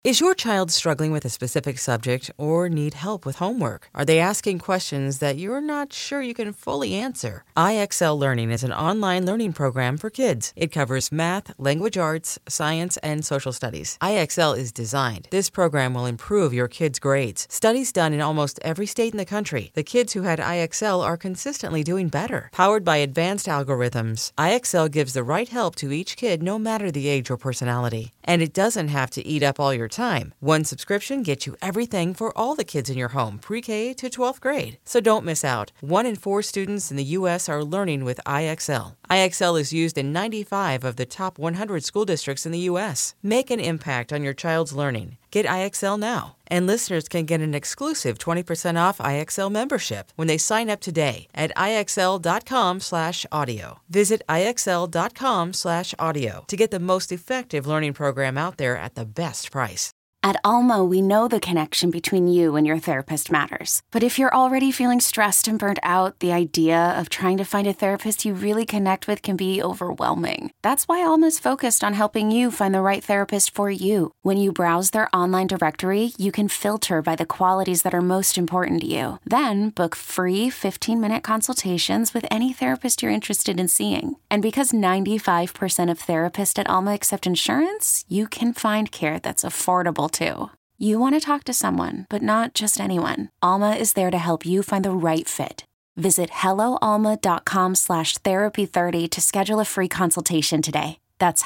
Is your child struggling with a specific subject or need help with homework? Are they asking questions that you're not sure you can fully answer? IXL Learning is an online learning program for kids. It covers math, language arts, science, and social studies. IXL is designed. This program will improve your kids' grades. Studies done in almost every state in the country. The kids who had IXL are consistently doing better. Powered by advanced algorithms, IXL gives the right help to each kid no matter the age or personality. And it doesn't have to eat up all your time. One subscription gets you everything for all the kids in your home, pre-K to 12th grade. So don't miss out. 1 in 4 students in the U.S. are learning with IXL. IXL is used in 95 of the top 100 school districts in the U.S. Make an impact on your child's learning. Get IXL now. And listeners can get an exclusive 20% off IXL membership when they sign up today at IXL.com/audio. Visit IXL.com/audio to get the most effective learning program out there at the best price. At Alma, we know the connection between you and your therapist matters. But if you're already feeling stressed and burnt out, the idea of trying to find a therapist you really connect with can be overwhelming. That's why Alma's focused on helping you find the right therapist for you. When you browse their online directory, you can filter by the qualities that are most important to you. Then book free 15-minute consultations with any therapist you're interested in seeing. And because 95% of therapists at Alma accept insurance, you can find care that's affordable too. You want to talk to someone, but not just anyone. Alma is there to help you find the right fit. Visit helloalma.com/therapy30 to schedule a free consultation today. That's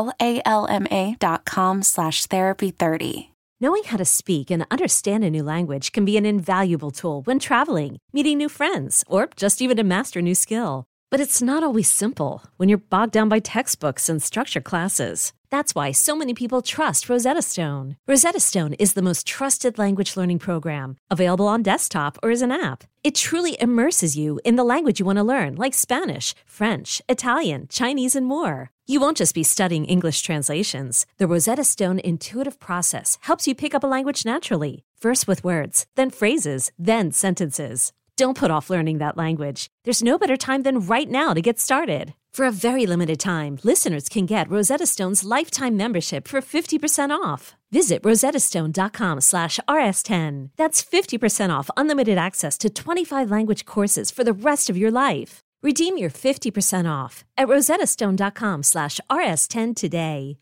helloalma.com/therapy30. Knowing how to speak and understand a new language can be an invaluable tool when traveling, meeting new friends, or just even to master a new skill. But it's not always simple when you're bogged down by textbooks and structured classes. That's why so many people trust Rosetta Stone. Rosetta Stone is the most trusted language learning program, available on desktop or as an app. It truly immerses you in the language you want to learn, like Spanish, French, Italian, Chinese, and more. You won't just be studying English translations. The Rosetta Stone intuitive process helps you pick up a language naturally, first with words, then phrases, then sentences. Don't put off learning that language. There's no better time than right now to get started. For a very limited time, listeners can get Rosetta Stone's lifetime membership for 50% off. Visit rosettastone.com/rs10. That's 50% off unlimited access to 25 language courses for the rest of your life. Redeem your 50% off at rosettastone.com/rs10 today.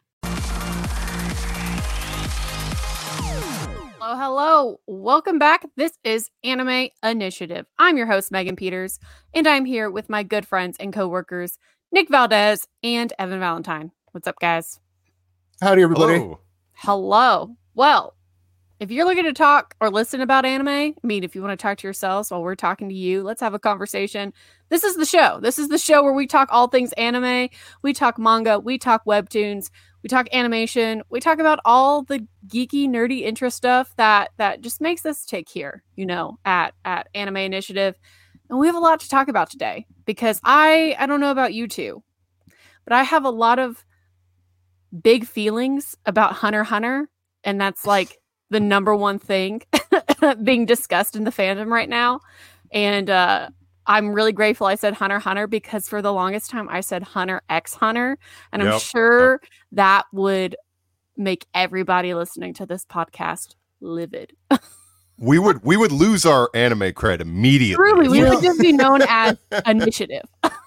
Hello. Welcome back. This is Anime Initiative. I'm your host, Megan Peters, and I'm here with my good friends and coworkers, Nick Valdez and Evan Valentine. What's up, guys? Howdy, everybody. Hello. Well, if you're looking to talk or listen about anime, if you want to talk to yourselves while we're talking to you, let's have a conversation. This is the show. This is the show where we talk all things anime. We talk manga. We talk webtoons. We talk animation. We talk about all the geeky, nerdy intro stuff that just makes us tick here, at Anime Initiative. And we have a lot to talk about today because I don't know about you two, but I have a lot of big feelings about Hunter x Hunter. And that's like the number one thing being discussed in the fandom right now. And I'm really grateful I said Hunter x Hunter because for the longest time I said Hunter x Hunter. And I'm sure that would make everybody listening to this podcast livid. We would lose our anime cred immediately. Truly, we would just be known as Initiative.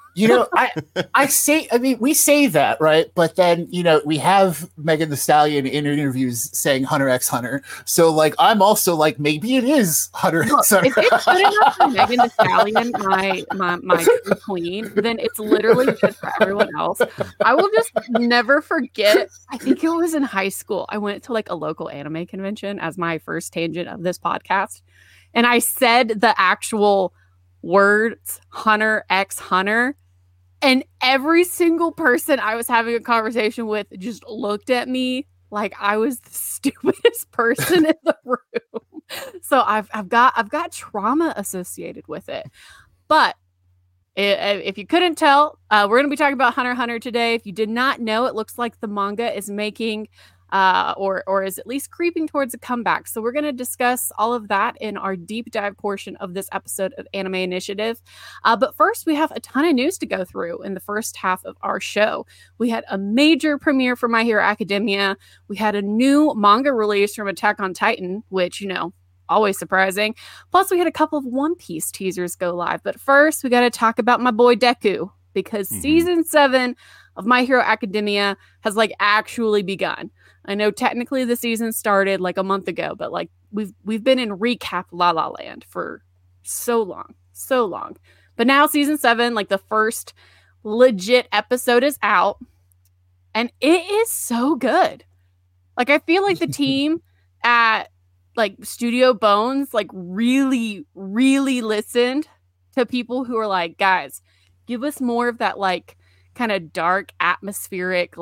We say that, right? But then, we have Megan Thee Stallion in interviews saying Hunter x Hunter. So, I'm also maybe it is Hunter x Hunter. If it's good enough for Megan Thee Stallion, my queen, then it's literally good for everyone else. I will just never forget, I think it was in high school. I went to a local anime convention as my first tangent of this podcast. And I said the actual words Hunter x Hunter. And every single person I was having a conversation with just looked at me like I was the stupidest person in the room. So I've got trauma associated with it. But if you couldn't tell, we're going to be talking about Hunter x Hunter today. If you did not know, it looks like the manga is making or is at least creeping towards a comeback. So we're going to discuss all of that in our deep dive portion of this episode of Anime Initiative. But first, we have a ton of news to go through in the first half of our show. We had a major premiere for My Hero Academia. We had a new manga release from Attack on Titan, which, always surprising. Plus, we had a couple of One Piece teasers go live. But first, we got to talk about my boy Deku, because season 7 of My Hero Academia has actually begun. I know technically the season started a month ago, but we've been in recap La La Land for so long. But now season 7, the first legit episode is out, and it is so good. I feel like the team at Studio Bones really, really listened to people who are like, guys, give us more of that kind of dark, atmospheric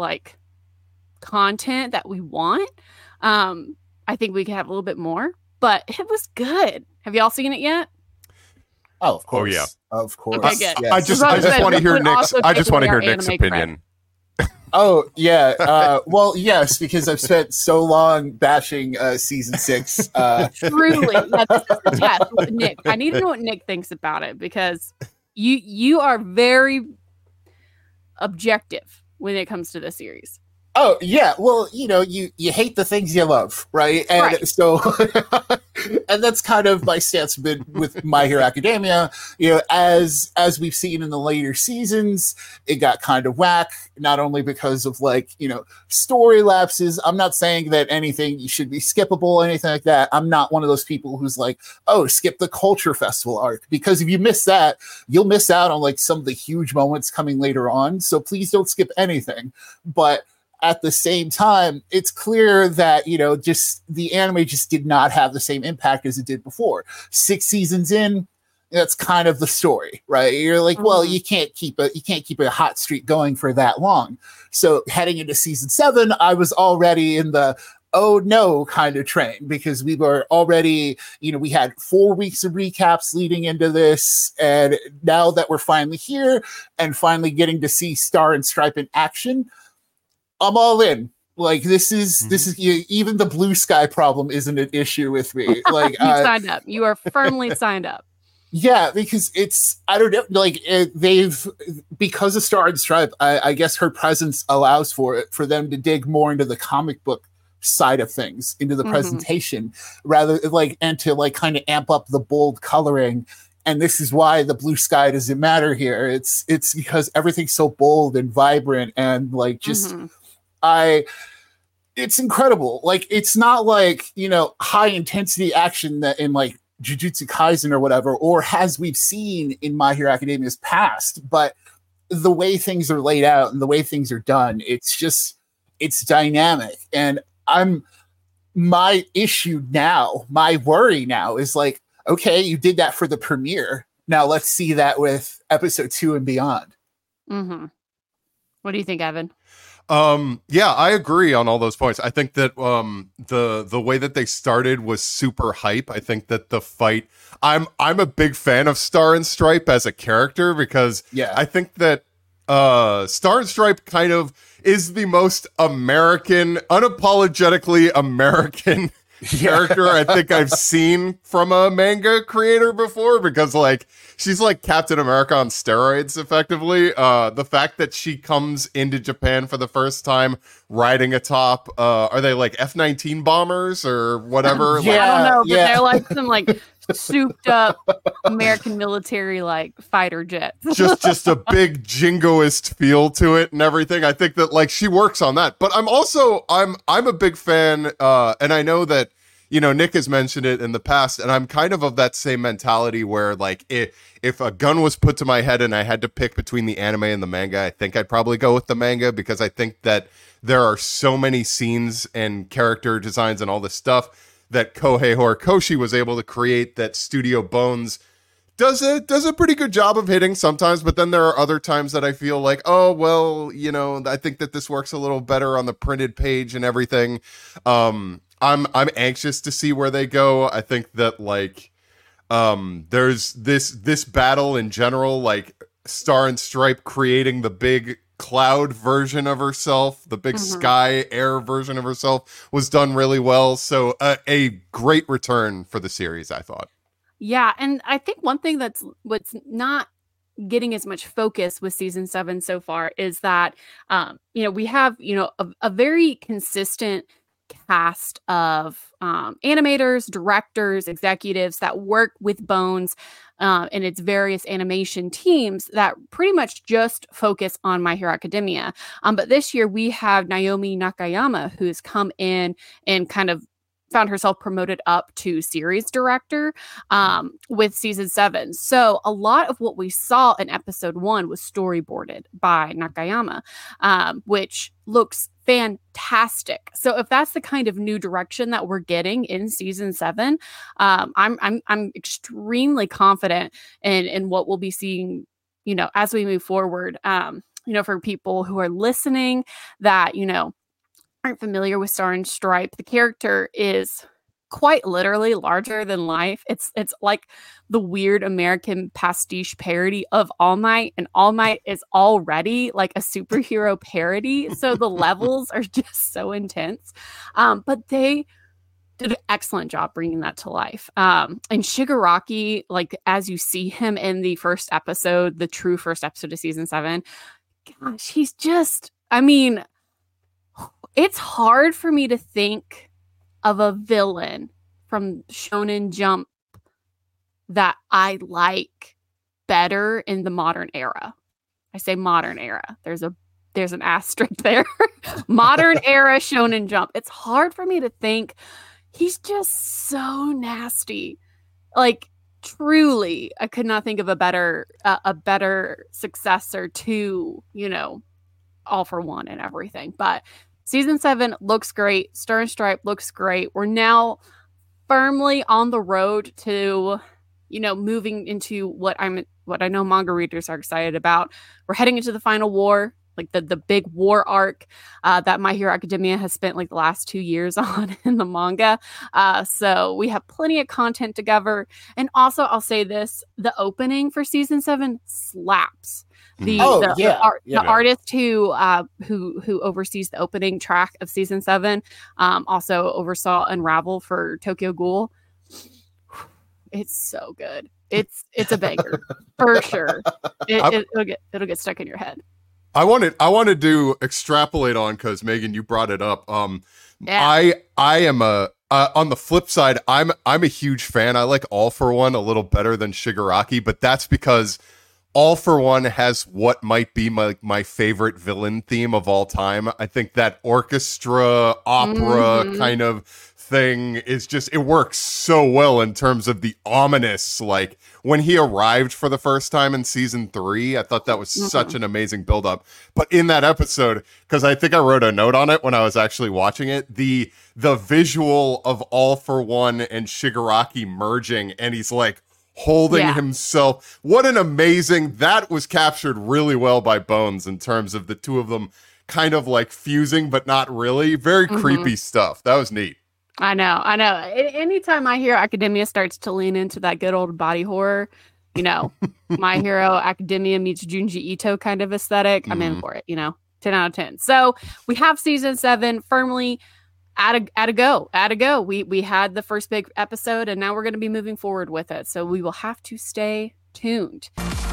content that we want. I think we could have a little bit more, but it was good. Have y'all seen it yet? Oh, of course. Oh, yeah. Of course. Okay, good. Yes. I just want to hear Nick's. I just want to hear Nick's opinion. Oh, yeah. Well, yes, because I've spent so long bashing season 6. Truly. Yeah, this is the test with Nick. I need to know what Nick thinks about it, because you are very objective when it comes to the series. Oh, yeah. Well, you hate the things you love, right? And right. So, and that's kind of my stance been with My Hero Academia. As we've seen in the later seasons, it got kind of whack, not only because of story lapses. I'm not saying that anything should be skippable or anything like that. I'm not one of those people who's skip the Culture Festival arc, because if you miss that, you'll miss out on some of the huge moments coming later on. So please don't skip anything. But at the same time, it's clear that, just the anime just did not have the same impact as it did before. 6 seasons in, that's kind of the story, right? You're well, you can't keep a hot streak going for that long. So heading into season 7, I was already in the oh no kind of train, because we were already, we had 4 weeks of recaps leading into this. And now that we're finally here and finally getting to see Star and Stripe in action, I'm all in. This is even the blue sky problem isn't an issue with me. You signed up. You are firmly signed up. Yeah, because I don't know, because of Star and Stripe, I guess her presence allows for them to dig more into the comic book side of things, into the presentation, rather and to kind of amp up the bold coloring. And this is why the blue sky doesn't matter here. It's because everything's so bold and vibrant and it's incredible. It's not high intensity action that in Jujutsu Kaisen or whatever, or as we've seen in My Hero Academia's past, but the way things are laid out and the way things are done, it's dynamic. And my issue now, my worry now is okay, you did that for the premiere. Now let's see that with episode 2 and beyond. What do you think, Evan? Yeah, I agree on all those points. I think that the way that they started was super hype. I think that the fight, I'm a big fan of Star and Stripe as a character, because I think that Star and Stripe kind of is the most American, unapologetically American character I think I've seen from a manga creator before, because she's Captain America on steroids, effectively. The fact that she comes into Japan for the first time riding atop, are they F-19 bombers or whatever? I don't know, but they're some souped up American military fighter jets. just a big jingoist feel to it and everything. I think that she works on that. But I'm a big fan, and I know that Nick has mentioned it in the past, and I'm kind of that same mentality where if a gun was put to my head and I had to pick between the anime and the manga, I think I'd probably go with the manga, because I think that there are so many scenes and character designs and all this stuff that Kohei Horikoshi was able to create that Studio Bones does a pretty good job of hitting sometimes, but then there are other times that I feel oh, well, I think that this works a little better on the printed page and everything. I'm anxious to see where they go. I think that there's this battle in general, Star and Stripe creating the big cloud version of herself, the big sky air version of herself was done really well. So a great return for the series, I thought. Yeah, and I think one thing what's not getting as much focus with season 7 so far is that we have a very consistent cast of animators, directors, executives that work with Bones and its various animation teams that pretty much just focus on My Hero Academia. But this year we have Naomi Nakayama, who's come in and kind of found herself promoted up to series director with season 7. So a lot of what we saw in episode 1 was storyboarded by Nakayama, which looks fantastic. So if that's the kind of new direction that we're getting in season 7, I'm extremely confident in what we'll be seeing, as we move forward. For people who are listening that, aren't familiar with Star and Stripe, the character is quite literally larger than life. It's like the weird American pastiche parody of All Might, and All Might is already like a superhero parody. So the levels are just so intense. But they did an excellent job bringing that to life. And Shigaraki, like as you see him in the first episode, the true first episode of season 7, gosh, he's just, it's hard for me to think of a villain from Shonen Jump that I like better in the modern era. I say modern era. There's an asterisk there. Modern era Shonen Jump. It's hard for me to think. He's just so nasty. Like, truly, I could not think of a better successor to, All for One and everything. But season 7 looks great. Star and Stripe looks great. We're now firmly on the road to, moving into what I know manga readers are excited about. We're heading into the final war, like the big war arc that My Hero Academia has spent like the last 2 years on in the manga. So we have plenty of content to cover. And also, I'll say this, the opening for season 7 slaps. The artist who oversees the opening track of season 7 also oversaw Unravel for Tokyo Ghoul. It's so good. It's a banger for sure. It'll get stuck in your head. I wanted to extrapolate on, because Megan, you brought it up. I am on the flip side, I'm a huge fan. I like All for One a little better than Shigaraki, but that's because All for One has what might be my favorite villain theme of all time. I think that orchestra, opera kind of thing is just, it works so well in terms of the ominous, like when he arrived for the first time in season 3, I thought that was such an amazing buildup. But in that episode, because I think I wrote a note on it when I was actually watching it, the visual of All for One and Shigaraki merging, and he's like, holding himself. What an amazing, that was captured really well by Bones in terms of the two of them kind of like fusing, but not really. Very creepy stuff. That was neat. I know. Anytime My Hero Academia starts to lean into that good old body horror, My Hero Academia meets Junji Ito kind of aesthetic, I'm in for it, 10 out of 10. So we have season 7 firmly at a go. We had the first big episode, and now we're going to be moving forward with it. So we will have to stay tuned.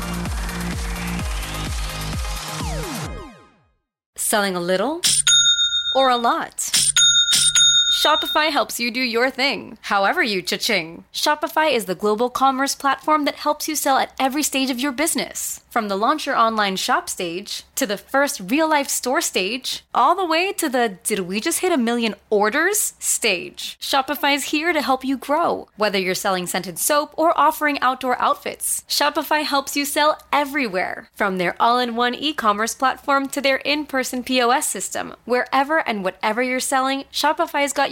Selling a little or a lot? Shopify helps you do your thing, however you cha-ching. Shopify is the global commerce platform that helps you sell at every stage of your business. From the launch your online shop stage, to the first real-life store stage, all the way to the did we just hit 1 million orders stage. Shopify's here to help you grow. Whether you're selling scented soap or offering outdoor outfits, Shopify helps you sell everywhere. From their all-in-one e-commerce platform to their in-person POS system, wherever and whatever you're selling, Shopify's got you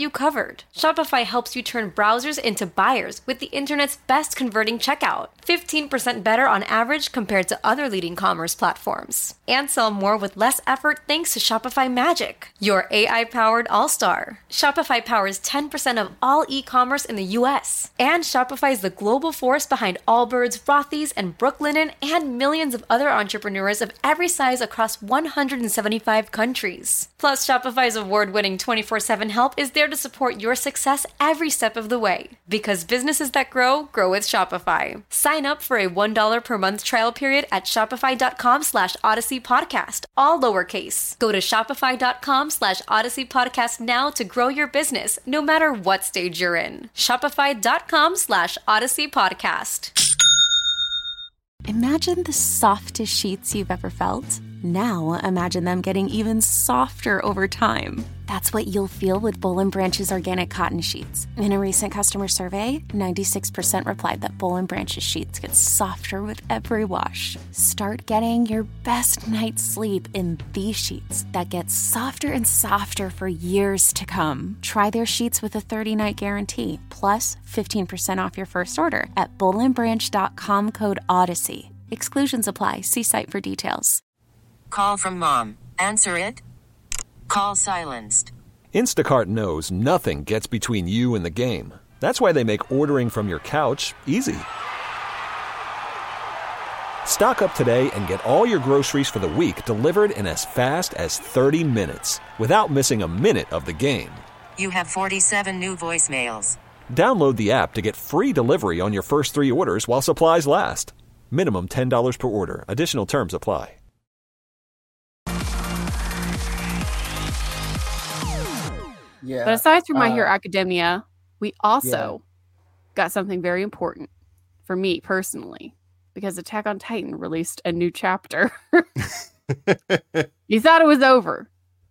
you covered. Shopify helps you turn browsers into buyers with the internet's best converting checkout. 15% better on average compared to other leading commerce platforms. And sell more with less effort thanks to Shopify Magic, your AI-powered all-star. Shopify powers 10% of all e-commerce in the US. And Shopify is the global force behind Allbirds, Rothy's, and Brooklinen, and millions of other entrepreneurs of every size across 175 countries. Plus, Shopify's award-winning 24/7 help is there to support your success every step of the way. Because businesses that grow with Shopify. Sign up for a $1 per month trial period at shopify.com/Odyssey Podcast, all lowercase. Go to shopify.com/Odyssey Podcast now to grow your business, no matter what stage you're in. Shopify.com/Odyssey Podcast. Imagine the softest sheets you've ever felt. Now imagine them getting even softer over time. That's what you'll feel with Boll & Branch's organic cotton sheets. In a recent customer survey, 96% replied that Boll & Branch's sheets get softer with every wash. Start getting your best night's sleep in these sheets that get softer and softer for years to come. Try their sheets with a 30-night guarantee, plus 15% off your first order at bollandbranch.com code Odyssey. Exclusions apply. See site for details. Call from mom. Answer it. Call silenced. Instacart knows nothing gets between you and the game. That's why they make ordering from your couch easy. Stock up today and get all your groceries for the week delivered in as fast as 30 minutes without missing a minute of the game. You have 47 new voicemails. Download the app to get free delivery on your first 3 orders while supplies last. Minimum $10 per order. Additional terms apply. Yeah. But aside from My Hero Academia, we also got something very important for me personally, because Attack on Titan released a new chapter. You thought it was over.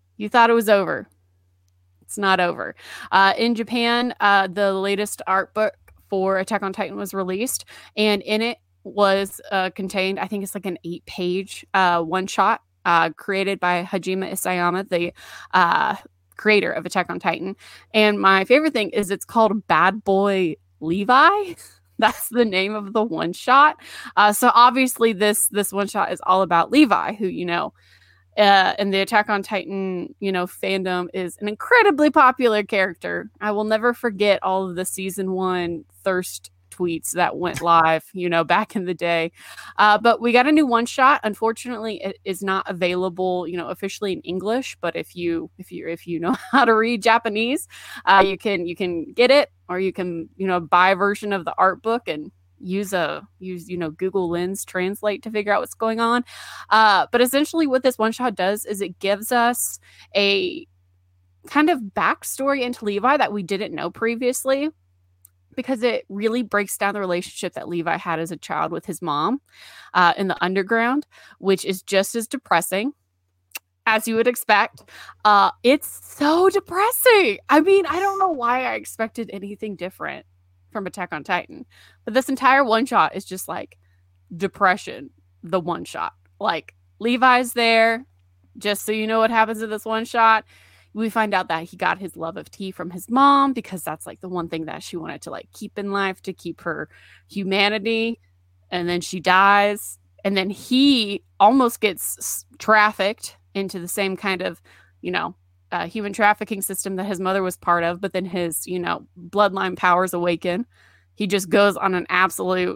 It's not over. In Japan, the latest art book for Attack on Titan was released, and in it was contained, I think it's like an 8-page one-shot created by Hajime Isayama, the creator of Attack on Titan. And my favorite thing is it's called Bad Boy Levi. That's the name of the one shot. So obviously this one shot is all about Levi, who, and the Attack on Titan, fandom is an incredibly popular character. I will never forget all of the season 1 thirst tweets that went live, back in the day. But we got a new one shot. Unfortunately, it is not available, officially in English. But if you know how to read Japanese, you can get it, or you can buy a version of the art book and use Google Lens Translate to figure out what's going on. But essentially, what this one shot does is it gives us a kind of backstory into Levi that we didn't know previously, because it really breaks down the relationship that Levi had as a child with his mom in the underground, which is just as depressing as you would expect. It's so depressing. I mean, I don't know why I expected anything different from Attack on Titan, but this entire one shot is just like depression, the one shot. Like, Levi's there, just so you know what happens in this one shot. We find out that he got his love of tea from his mom, because that's like the one thing that she wanted to like keep in life, to keep her humanity. And then she dies. And then he almost gets trafficked into the same kind of, human trafficking system that his mother was part of. But then his, bloodline powers awaken. He just goes on an absolute,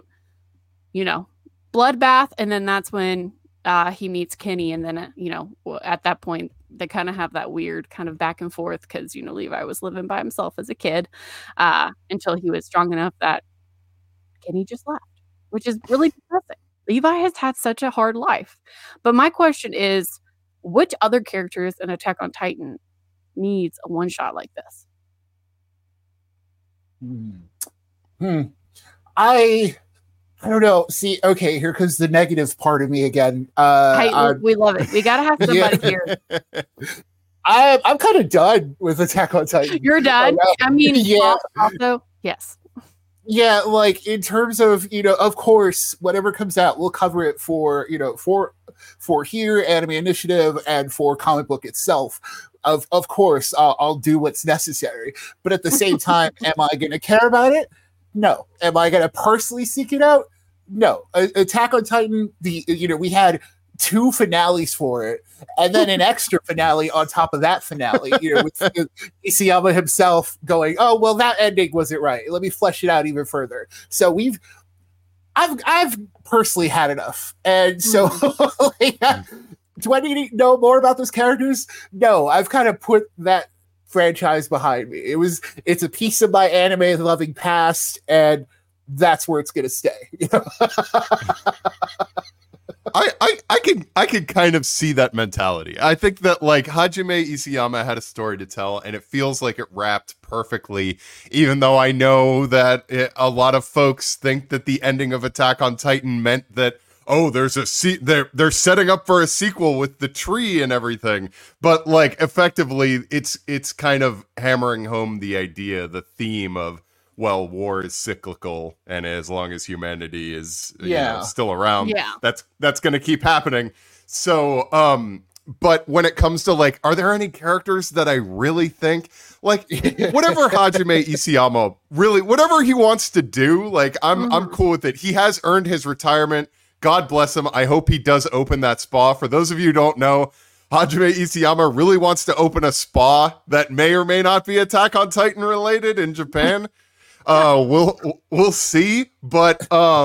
bloodbath. And then that's when he meets Kenny. And then, at that point, they kind of have that weird kind of back and forth, because, Levi was living by himself as a kid until he was strong enough that Kenny just left, which is really depressing. Levi has had such a hard life. But my question is, which other characters in Attack on Titan needs a one shot like this? I don't know. See, okay, here comes the negative part of me again. We love it. We gotta have somebody here. I'm kind of done with Attack on Titan. You're done? I mean, yeah. Also, yes. Yeah, like in terms of, of course, whatever comes out, we'll cover it for here, Anime Initiative, and for Comic Book itself. of course, I'll do what's necessary. But at the same time, am I going to care about it? No. Am I going to personally seek it out? No. Attack on Titan, we had 2 finales for it, and then an extra finale on top of that finale, with Isayama himself going, oh, well, that ending wasn't right. Let me flesh it out even further. So I've personally had enough. And so do I need to know more about those characters? No, I've kind of put that franchise behind me. It's a piece of my anime loving past, and that's where it's going to stay. I can kind of see that mentality. I think that like Hajime Isayama had a story to tell, and it feels like it wrapped perfectly, even though I know that a lot of folks think that the ending of Attack on Titan meant that, oh, they're setting up for a sequel with the tree and everything. But like effectively it's kind of hammering home the idea, the theme of, well, war is cyclical, and as long as humanity is still around, that's going to keep happening. So, but when it comes to like, are there any characters that I really think like whatever Hajime Isayama really, whatever he wants to do, like I'm cool with it. He has earned his retirement. God bless him. I hope he does open that spa. For those of you who don't know, Hajime Isayama really wants to open a spa that may or may not be Attack on Titan related in Japan. We'll see. But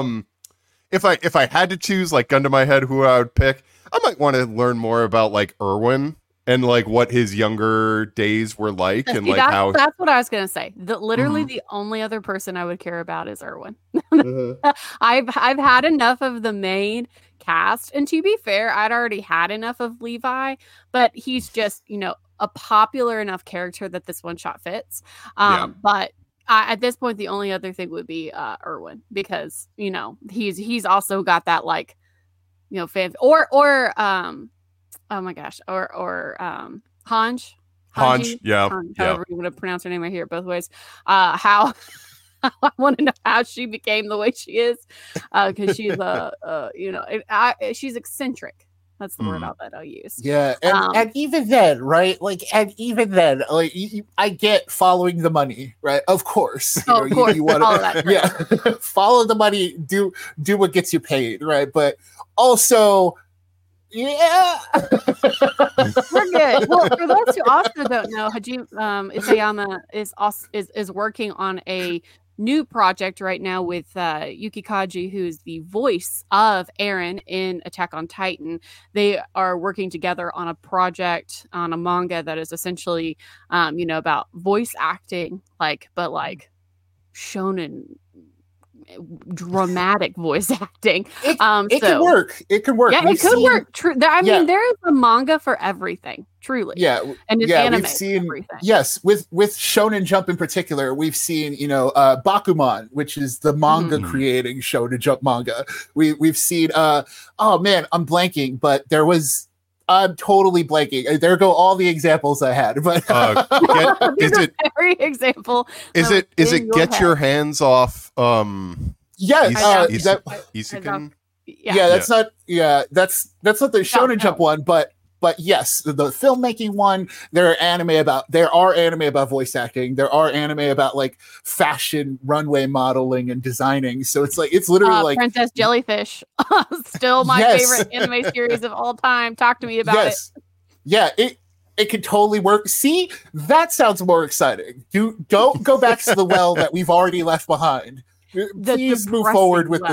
if I had to choose, like, gun to my head, who I would pick, I might want to learn more about like Erwin and like what his younger days were like, and like that's what I was gonna say. Literally the only other person I would care about is Erwin. I've had enough of the main cast, and to be fair, I'd already had enough of Levi, but he's just a popular enough character that this one shot fits. But at this point, the only other thing would be Erwin, because he's also got that like fan or oh my gosh, or Hanji, however you want to pronounce her name. I hear it both ways. How I want to know how she became the way she is, because she's she's eccentric. That's the word I'll use. Yeah, and even then, right? Like, I get following the money, right? Of course, of course, you want to, follow the money. Do what gets you paid, right? But also, we're good. Well, for those who also don't know, Isayama is working on a new project right now with Yuki Kaji, who's the voice of Eren in Attack on Titan. They are working together on a project, on a manga that is essentially about voice acting, but shonen dramatic voice acting. It can work. It can work. Yeah, it could work. True. I mean, there is a manga for everything. Truly. Yeah. And it's anime. We've seen everything. Yes, with Shonen Jump in particular, we've seen Bakuman, which is the manga creating Shonen Jump manga. We've seen oh man, I'm blanking, but I'm totally blanking. There go all the examples I had. But is it every example? Is it get your hands off? Yes, Isekan. That's not the Shonen Jump one, but yes, the filmmaking one. There are anime about voice acting. There are anime about like fashion, runway modeling, and designing. So it's literally like Princess Jellyfish, still my favorite anime series of all time. Talk to me about it. Yeah, it could totally work. See, that sounds more exciting. Don't go back to the well that we've already left behind. Please move forward with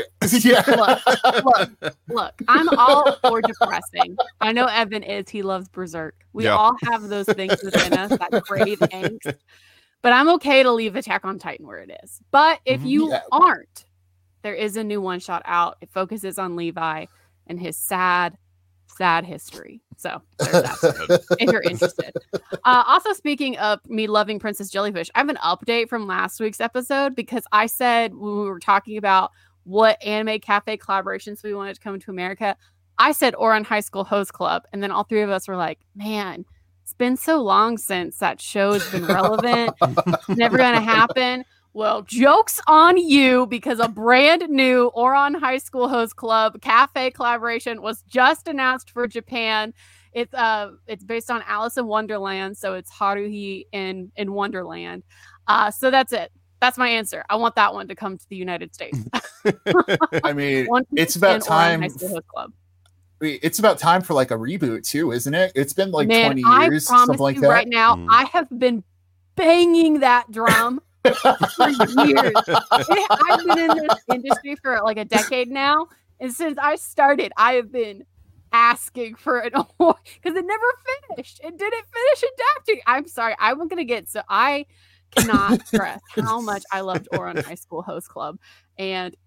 Look, I'm all for depressing. I know Evan is. He loves Berserk. We all have those things within us that crave angst. But I'm okay to leave Attack on Titan where it is. But if you aren't, there is a new one shot out. It focuses on Levi and his sad history. So there's that, if you're interested. Also, speaking of me loving Princess Jellyfish, I have an update from last week's episode, because I said when we were talking about what anime cafe collaborations we wanted to come to America, I said Ouran High School Host Club, and then all three of us were like, man, it's been so long since that show has been relevant. It's never going to happen. Well, joke's on you, because a brand new Ouran High School Host Club cafe collaboration was just announced for Japan. It's based on Alice in Wonderland, so it's Haruhi in Wonderland. So that's it. That's my answer. I want that one to come to the United States. I mean, it's about time. High School Host Club. It's about time for like a reboot too, isn't it? It's been like 20 years, I promise something like you that. right now, I have been banging that drum for years. I've been in this industry for like a decade now, and since I started, I have been asking for an award because it never finished. It didn't finish adapting. I'm sorry. I'm gonna get so I cannot stress how much I loved Ouran High School Host Club, and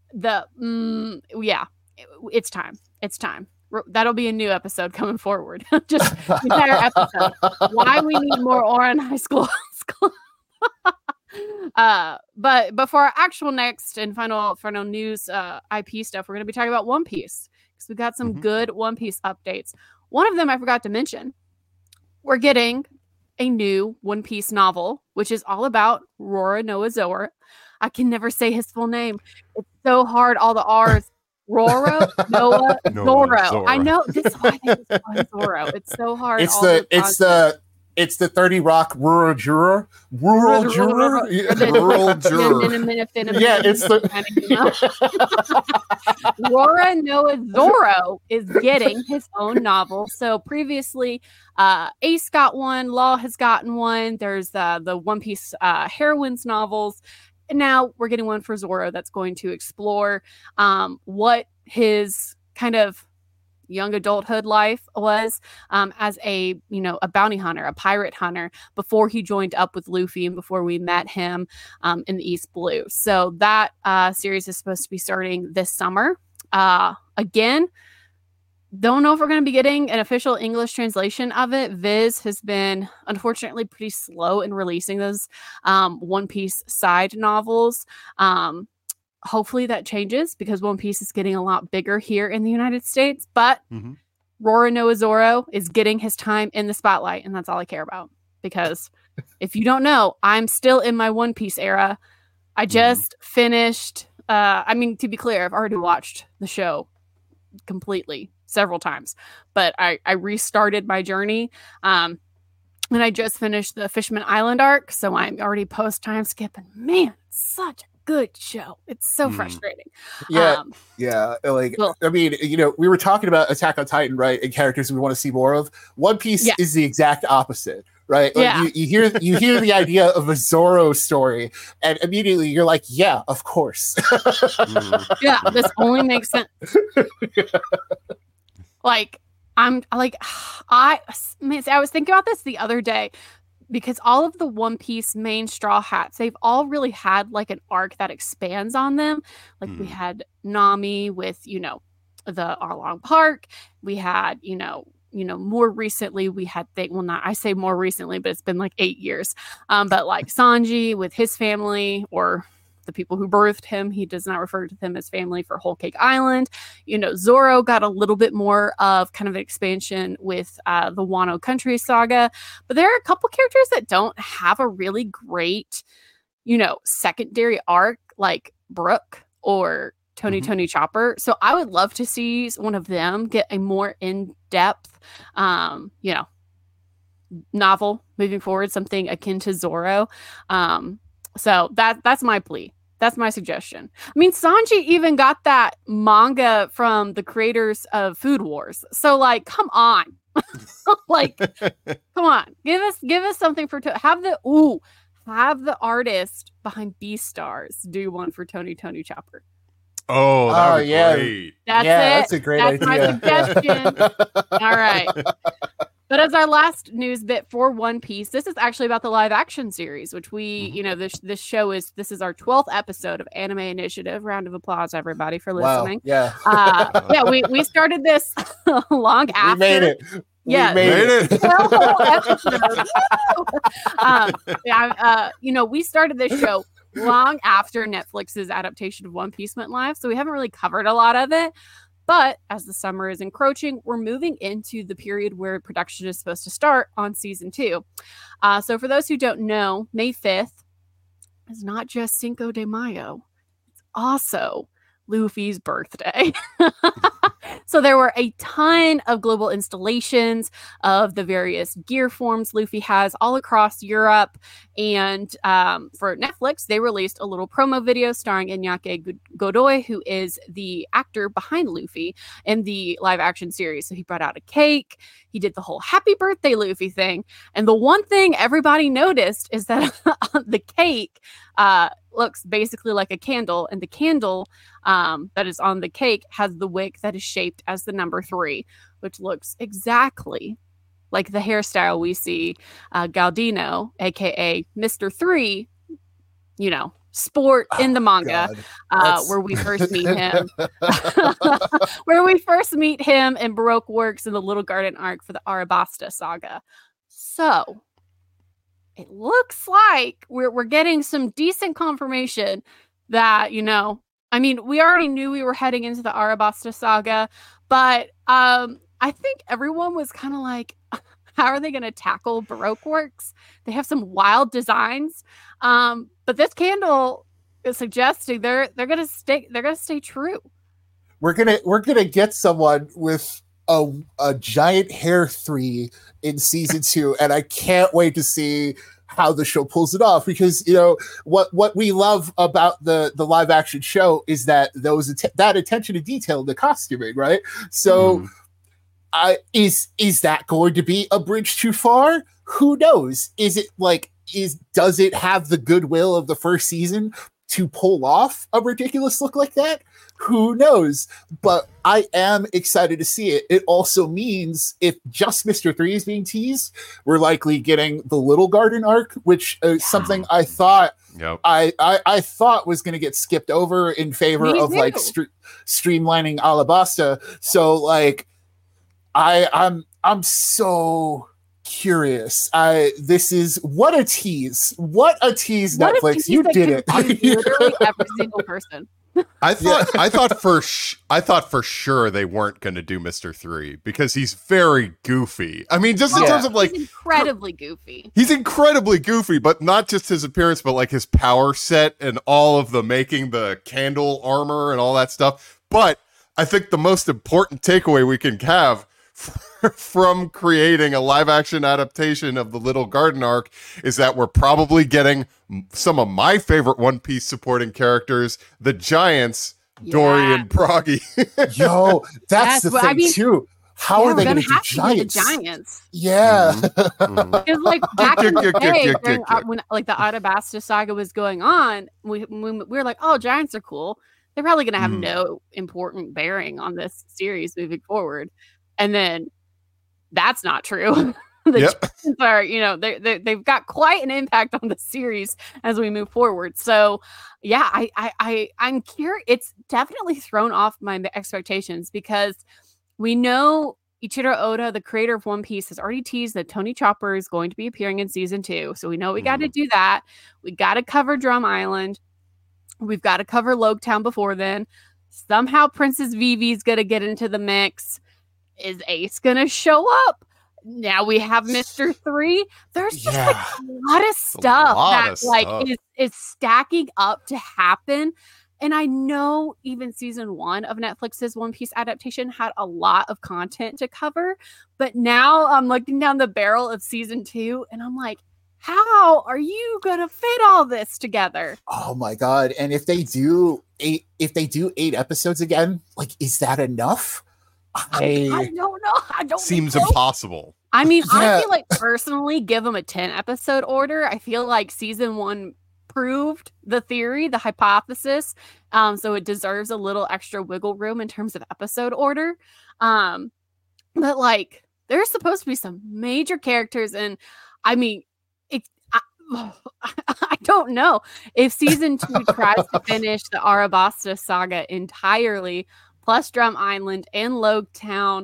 it's time. It's time. That'll be a new episode coming forward. Just the entire episode. Why we need more Ouran High School Host Club. But for our actual next and final news IP stuff, we're going to be talking about One Piece because we got some good One Piece updates. One of them I forgot to mention. We're getting a new One Piece novel, which is all about Rora Noah Zoro. I can never say his full name. It's so hard. All the R's. Rora Noah Zoro. I know this is why I think it's Zoro. It's so hard. It's the 30 Rock rural juror. Yeah, it's the Rora Noah Zoro is getting his own novel. So previously, Ace got one, Law has gotten one. There's the One Piece heroines novels. And now we're getting one for Zoro that's going to explore what his kind of young adulthood life was as a bounty hunter, a pirate hunter before he joined up with Luffy and before we met him in the East Blue. So that series is supposed to be starting this summer. Again, don't know if we're going to be getting an official English translation of it. Viz has been, unfortunately, pretty slow in releasing those One Piece side novels. Hopefully that changes because One Piece is getting a lot bigger here in the United States. But Rora Noah Zoro is getting his time in the spotlight, and that's all I care about. Because if you don't know, I'm still in my One Piece era. I just finished... to be clear, I've already watched the show completely several times, but I restarted my journey and I just finished the Fishman Island arc, so I'm already post time skipping. Man, it's such a good show. It's so frustrating. I mean, we were talking about Attack on Titan, right, and characters we want to see more of. One Piece is the exact opposite, right? Like you hear the idea of a Zoro story and immediately you're like, yeah, of course. Yeah, this only makes sense. Like, I was thinking about this the other day because all of the One Piece main Straw Hats, they've all really had like an arc that expands on them. Like we had Nami with, the Arlong Park. We had, more recently we had I say more recently, but it's been like 8 years. But like Sanji with his family or the people who birthed him, he does not refer to them as family for Whole Cake Island. Zoro got a little bit more of kind of an expansion with the Wano Country saga, but there are a couple characters that don't have a really great, secondary arc like Brook or Tony Chopper. So I would love to see one of them get a more in-depth, novel moving forward, something akin to Zoro. So that's my plea. That's my suggestion. I mean, Sanji even got that manga from the creators of Food Wars. So like, come on. Come on. Give us something for have the artist behind Beastars do one for Tony Chopper. Oh, that would be great. That's a great idea. That's my suggestion. All right. But as our last news bit for One Piece, this is actually about the live action series, which we, this show is our 12th episode of Anime Initiative. Round of applause, everybody, for listening. Wow. Yeah. We started this long after. We made it. Yeah, made it. We started this show long after Netflix's adaptation of One Piece went live, so we haven't really covered a lot of it. But as the summer is encroaching, we're moving into the period where production is supposed to start on season 2. So for those who don't know, May 5th is not just Cinco de Mayo. It's also Luffy's birthday. So there were a ton of global installations of the various gear forms Luffy has all across Europe. And for Netflix, they released a little promo video starring Iñaki Godoy, who is the actor behind Luffy in the live action series. So he brought out a cake. He did the whole happy birthday Luffy thing. And the one thing everybody noticed is that the cake looks basically like a candle. And the candle that is on the cake has the wick that is shaped as the number 3, which looks exactly like the hairstyle we see Galdino, aka Mr. 3, sport in the manga, where we first meet him. Where we first meet him in Baroque Works in the Little Garden arc for the Arabasta saga. So it looks like we're getting some decent confirmation that, we already knew we were heading into the Arabasta saga, but I think everyone was kind of like, how are they going to tackle Baroque Works? They have some wild designs, but this candle is suggesting they're going to stay true. We're gonna get someone with a giant hair 3 in season 2, and I can't wait to see how the show pulls it off, because what we love about the live action show is that that attention to detail in the costuming, right? So is that going to be a bridge too far? Who knows? Does it have the goodwill of the first season to pull off a ridiculous look like that? Who knows? But I am excited to see it. It also means if just Mr. 3 is being teased, we're likely getting the Little Garden arc, which is something I thought I thought was going to get skipped over in favor of streamlining Alabasta. So I'm so curious. This is what a tease. What a tease, Netflix. You did it. Literally every single person. I thought for sure they weren't going to do Mr. 3 because he's very goofy. I mean, just in terms of he's incredibly goofy. He's incredibly goofy, but not just his appearance, but his power set and all of the making the candle armor and all that stuff. But I think the most important takeaway we can have from creating a live action adaptation of the Little Garden arc is that we're probably getting some of my favorite One Piece supporting characters, the Giants, Dory and Proggy. Yo, that's the thing too. How are they going to do Giants? Yeah. Because back in the day, when the Arabasta saga was going on, we were like, oh, Giants are cool. They're probably going to have no important bearing on this series moving forward. And then that's not true. Giants are, they've got quite an impact on the series as we move forward. So yeah, I'm curious. It's definitely thrown off my expectations because we know Ichiro Oda, the creator of One Piece, has already teased that Tony Chopper is going to be appearing in season 2. So we know we got to do that. We got to cover Drum Island. We've got to cover Loguetown before then. Somehow Princess Vivi's going to get into the mix. Is Ace going to show up? Now we have Mr. 3. There's just a lot of stuff is stacking up to happen. And I know even season 1 of Netflix's One Piece adaptation had a lot of content to cover. But now I'm looking down the barrel of season 2 and I'm like, how are you going to fit all this together? Oh my God. And if they do 8 episodes again, is that enough? I don't know. I don't seems impossible. I mean, I feel like personally give them a 10 episode order. I feel like season 1 proved the theory, the hypothesis. So it deserves a little extra wiggle room in terms of episode order. But there's supposed to be some major characters. And I mean, I don't know if season 2 tries to finish the Arabasta saga entirely, plus Drum Island and Loguetown.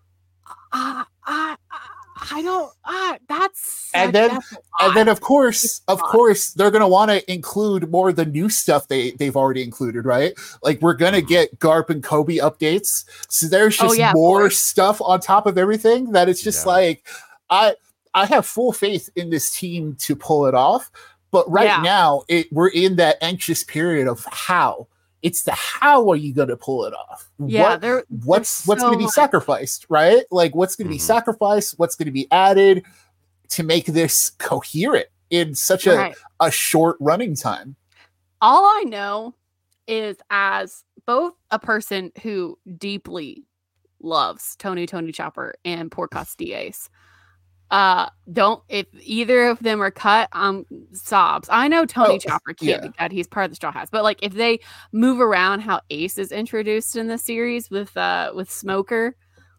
And then of course they're gonna want to include more of the new stuff they've already included, right? We're gonna get Garp and Kobe updates, so there's just more stuff on top of everything that it's just I have full faith in this team to pull it off, but right now we're in that anxious period of how It's the how are you going to pull it off? Yeah, what's going to be sacrificed, right? Like what's going to be sacrificed? What's going to be added to make this coherent in such a short running time? All I know is, as both a person who deeply loves Tony Chopper and Porcos Diaz, if either of them are cut, sobs. I know Tony Chopper can't be cut. He's part of the Straw Hats. But like if they move around how Ace is introduced in the series with Smoker,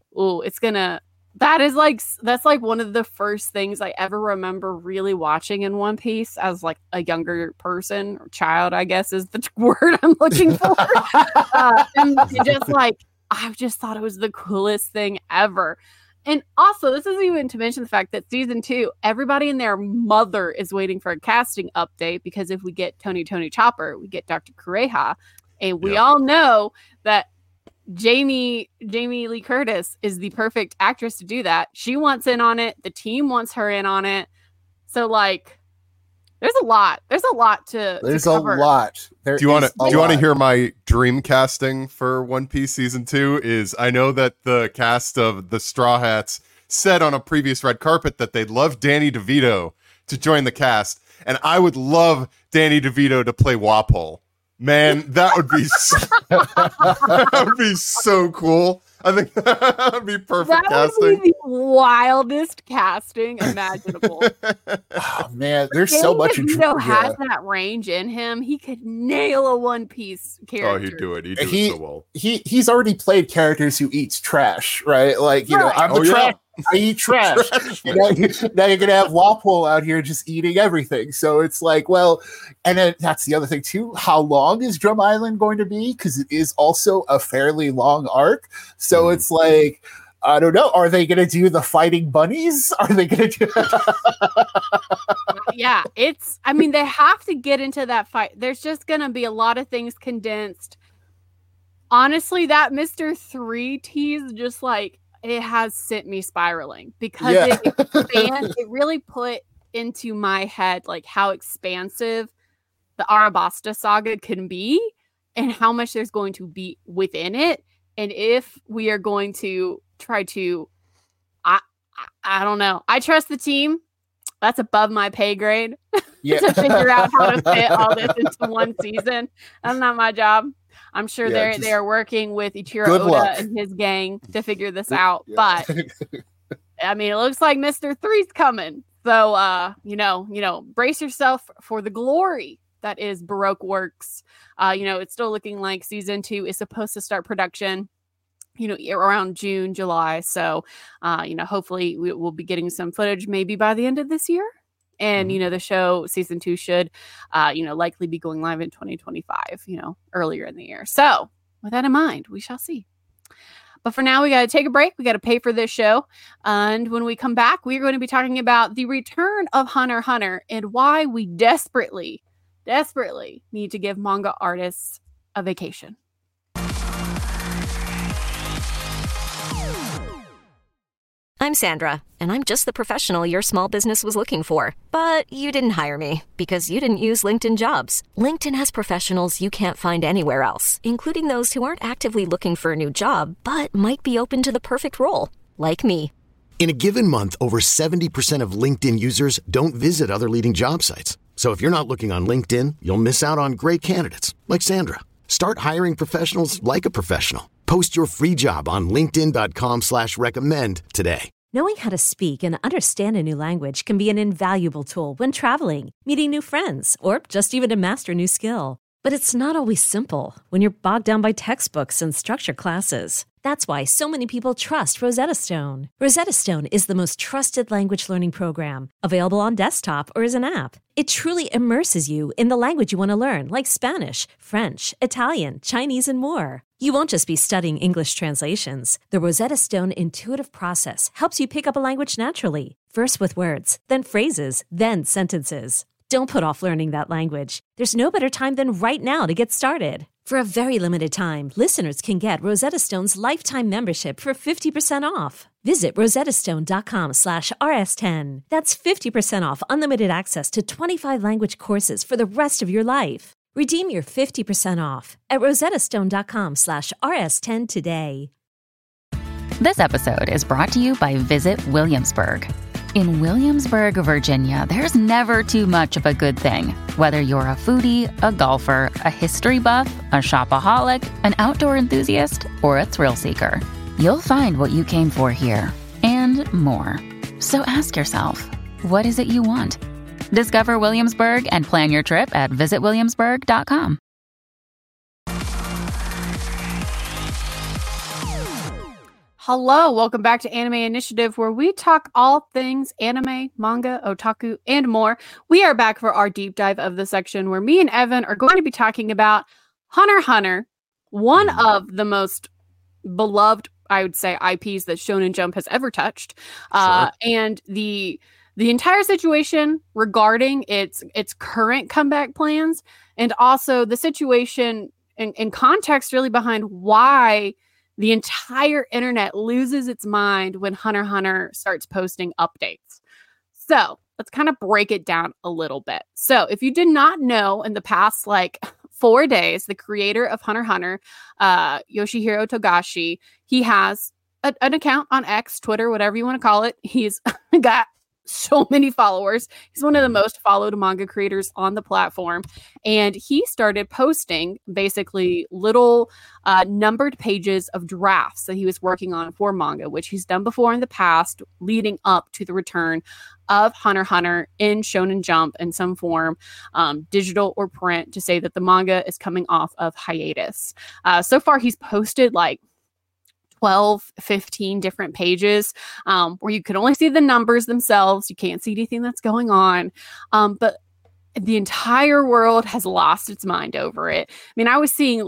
that's like one of the first things I ever remember really watching in One Piece as like a younger person or child, I guess is the word I'm looking for. And just like, I just thought it was the coolest thing ever. And also, this isn't even to mention the fact that season 2, everybody and their mother is waiting for a casting update, because if we get Tony Chopper, we get Dr. Kureha. And we all know that Jamie Lee Curtis is the perfect actress to do that. She wants in on it. The team wants her in on it. So, like, there's a lot. There's a lot to cover. Do you want to hear my dream casting for One Piece season 2? Is I know that the cast of the Straw Hats said on a previous red carpet that they'd love Danny DeVito to join the cast, and I would love Danny DeVito to play Wapol. Man, that would be so cool. I think that would be perfect casting. Would be the wildest casting imaginable. Oh man, there's so much. DeVito has that range in him. He could nail a One Piece character. Oh, he'd do it. He'd do it so well. He's already played characters who eats trash, right? Like I'm the trash. I eat trash. Now you're gonna have Wapol out here just eating everything. So it's like, well, and then that's the other thing too. How long is Drum Island going to be? Because it is also a fairly long arc. So it's like, I don't know. Are they gonna do the fighting bunnies? Are they gonna do? Yeah, I mean, they have to get into that fight. There's just gonna be a lot of things condensed. Honestly, that Mr. 3 tease just like. It has sent me spiraling, because it really put into my head like how expansive the Arabasta saga can be and how much there's going to be within it. And if we are going to try to, I don't know. I trust the team. That's above my pay grade to figure out how to fit all this into one season. That's not my job. I'm sure they are working with Ichiro Oda and his gang to figure this out. But I mean, it looks like Mr. 3's coming. So brace yourself for the glory that is Baroque Works. It's still looking like season 2 is supposed to start production, around June, July. So hopefully we will be getting some footage maybe by the end of this year. And, the show season 2 should, likely be going live in 2025, earlier in the year. So with that in mind, we shall see. But for now, we got to take a break. We got to pay for this show. And when we come back, we're going to be talking about the return of Hunter x Hunter and why we desperately need to give manga artists a vacation. I'm Sandra, and I'm just the professional your small business was looking for. But you didn't hire me because you didn't use LinkedIn Jobs. LinkedIn has professionals you can't find anywhere else, including those who aren't actively looking for a new job, but might be open to the perfect role, like me. In a given month, over 70% of LinkedIn users don't visit other leading job sites. So if you're not looking on LinkedIn, you'll miss out on great candidates, like Sandra. Start hiring professionals like a professional. Post your free job on linkedin.com/recommend today. Knowing how to speak and understand a new language can be an invaluable tool when traveling, meeting new friends, or just even to master a new skill. But it's not always simple when you're bogged down by textbooks and structured classes. That's why so many people trust Rosetta Stone. Rosetta Stone is the most trusted language learning program, available on desktop or as an app. It truly immerses you in the language you want to learn, like Spanish, French, Italian, Chinese, and more. You won't just be studying English translations. The Rosetta Stone intuitive process helps you pick up a language naturally, first with words, then phrases, then sentences. Don't put off learning that language. There's no better time than right now to get started. For a very limited time, listeners can get Rosetta Stone's lifetime membership for 50% off. Visit rosettastone.com/rs10. That's 50% off unlimited access to 25 language courses for the rest of your life. Redeem your 50% off at rosettastone.com/rs10 today. This episode is brought to you by Visit Williamsburg. In Williamsburg, Virginia, there's never too much of a good thing. Whether you're a foodie, a golfer, a history buff, a shopaholic, an outdoor enthusiast, or a thrill seeker, you'll find what you came for here and more. So ask yourself, what is it you want? Discover Williamsburg and plan your trip at visitwilliamsburg.com. Hello, welcome back to Anime Initiative, where we talk all things anime, manga, otaku, and more. We are back for our deep dive of the section where me and Evan are going to be talking about Hunter x Hunter, one of the most beloved, I would say, IPs that Shonen Jump has ever touched. Sure. And the entire situation regarding its current comeback plans, and also the situation and context really behind why the entire internet loses its mind when Hunter x Hunter starts posting updates. So let's kind of break it down a little bit. So if you did not know, in the past 4 days, the creator of Hunter x Hunter, Yoshihiro Togashi, he has an account on X, Twitter, whatever you want to call it. He's got so many followers. He's one of the most followed manga creators on the platform. And he started posting basically little numbered pages of drafts that he was working on for manga, which he's done before in the past, leading up to the return of Hunter x Hunter in Shonen Jump in some form, digital or print, to say that the manga is coming off of hiatus. So far, he's posted 12, 15 different pages where you can only see the numbers themselves. You can't see anything that's going on. But the entire world has lost its mind over it. I mean, I was seeing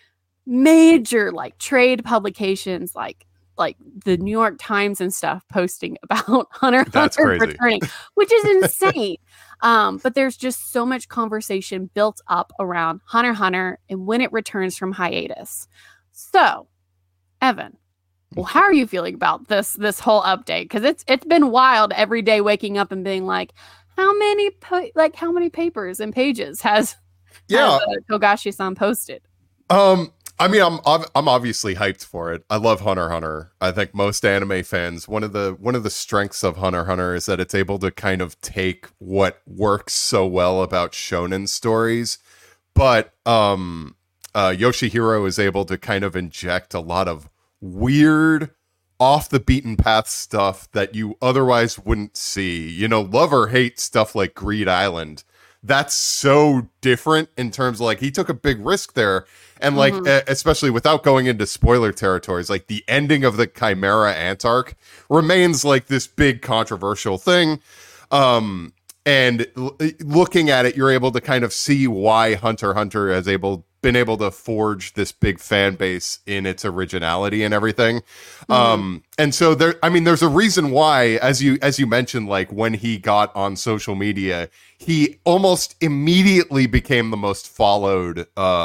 major trade publications like the New York Times and stuff posting about Hunter x Hunter returning, which is insane. But there's just so much conversation built up around Hunter x Hunter and when it returns from hiatus. So, Evan, well, how are you feeling about this whole update? Because it's been wild every day waking up and being like, how many papers and pages has Togashi-san posted? I mean, I'm obviously hyped for it. I love Hunter x Hunter. I think most anime fans, one of the strengths of Hunter x Hunter is that it's able to kind of take what works so well about shonen stories, but Yoshihiro is able to kind of inject a lot of weird, off the beaten path stuff that you otherwise wouldn't see. Love or hate stuff like Greed Island. That's so different in terms of he took a big risk there. And especially without going into spoiler territories, the ending of the Chimera Antarc remains this big controversial thing. And looking at it, you're able to kind of see why Hunter x Hunter has been able to forge this big fan base in its originality and everything. And so there's a reason why, as you mentioned, when he got on social media, he almost immediately became the most followed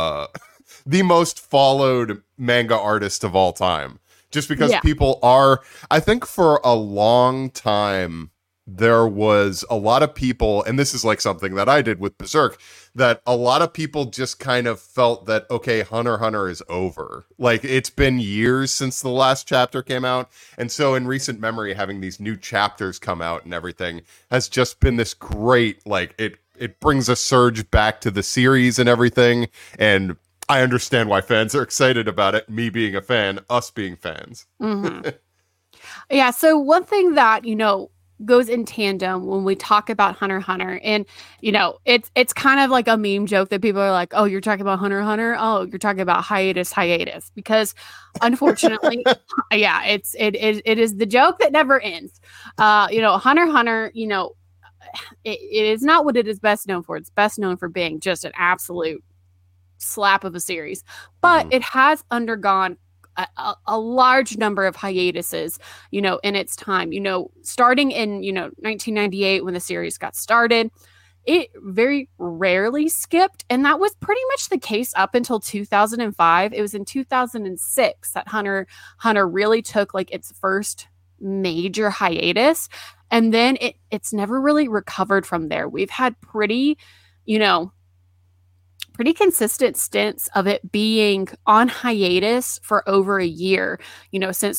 manga artist of all time, just because people are, I think for a long time, there was a lot of people, and this is something that I did with Berserk, that a lot of people just kind of felt that, okay, Hunter x Hunter is over. It's been years since the last chapter came out. And so in recent memory, having these new chapters come out and everything has just been this great, it brings a surge back to the series and everything. And I understand why fans are excited about it. Me being a fan, us being fans. Mm-hmm. Yeah. So one thing that, goes in tandem when we talk about Hunter x Hunter, and it's kind of like a meme joke that people are like, oh, you're talking about Hunter x Hunter, oh, you're talking about hiatus, because unfortunately it is the joke that never ends. Hunter x Hunter, it is not what it is best known for. It's best known for being just an absolute slap of a series, but it has undergone a large number of hiatuses, in its time, starting in, 1998 when the series got started. It very rarely skipped, and that was pretty much the case up until 2005. It was in 2006 that Hunter really took its first major hiatus, and then it's never really recovered from there. We've had pretty pretty consistent stints of it being on hiatus for over a year, since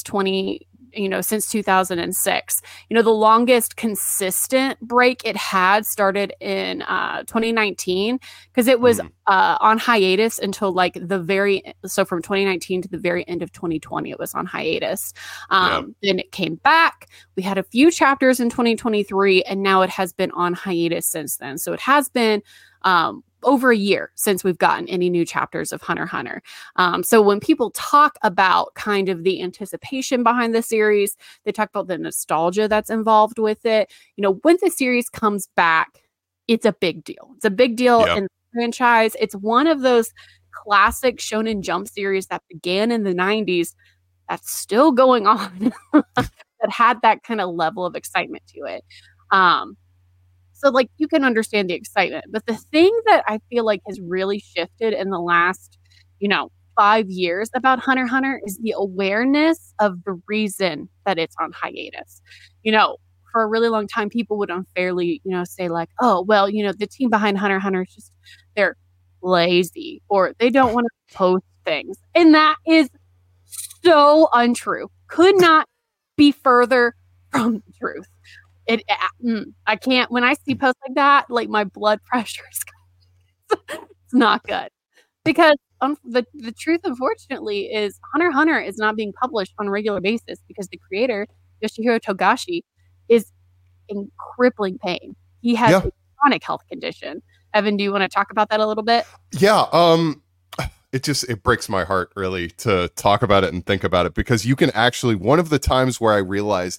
2006. The longest consistent break it had started in 2019, because it was on hiatus until from 2019 to the very end of 2020, it was on hiatus. Then it came back. We had a few chapters in 2023, and now it has been on hiatus since then. So it has been over a year since we've gotten any new chapters of Hunter x Hunter. So when people talk about kind of the anticipation behind the series, they talk about the nostalgia that's involved with it. When the series comes back, it's a big deal. It's a big deal in the franchise. It's one of those classic Shonen Jump series that began in the 90s that's still going on that had that kind of level of excitement to it. So you can understand the excitement, but the thing that I feel like has really shifted in the last, 5 years about Hunter x Hunter is the awareness of the reason that it's on hiatus. For a really long time, people would unfairly, say oh, well, the team behind Hunter x Hunter is just, they're lazy or they don't want to post things. And that is so untrue. Could not be further from the truth. I can't, when I see posts like that, my blood pressure is it's not good, because the truth, unfortunately, is Hunter x Hunter is not being published on a regular basis because the creator, Yoshihiro Togashi, is in crippling pain. He has a chronic health condition. Evan, do you want to talk about that a little bit? Yeah. It breaks my heart really to talk about it and think about it, because you can actually, one of the times where I realized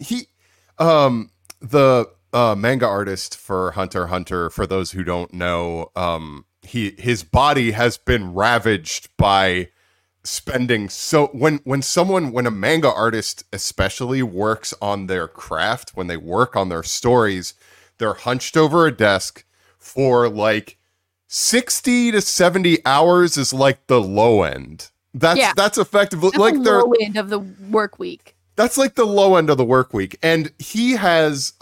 the manga artist for Hunter x Hunter, for those who don't know, his body has been ravaged by spending when a manga artist especially works on their craft, when they work on their stories, they're hunched over a desk for 60 to 70 hours is the low end. That's effectively that's the low end of the work week. That's the low end of the work week. And he has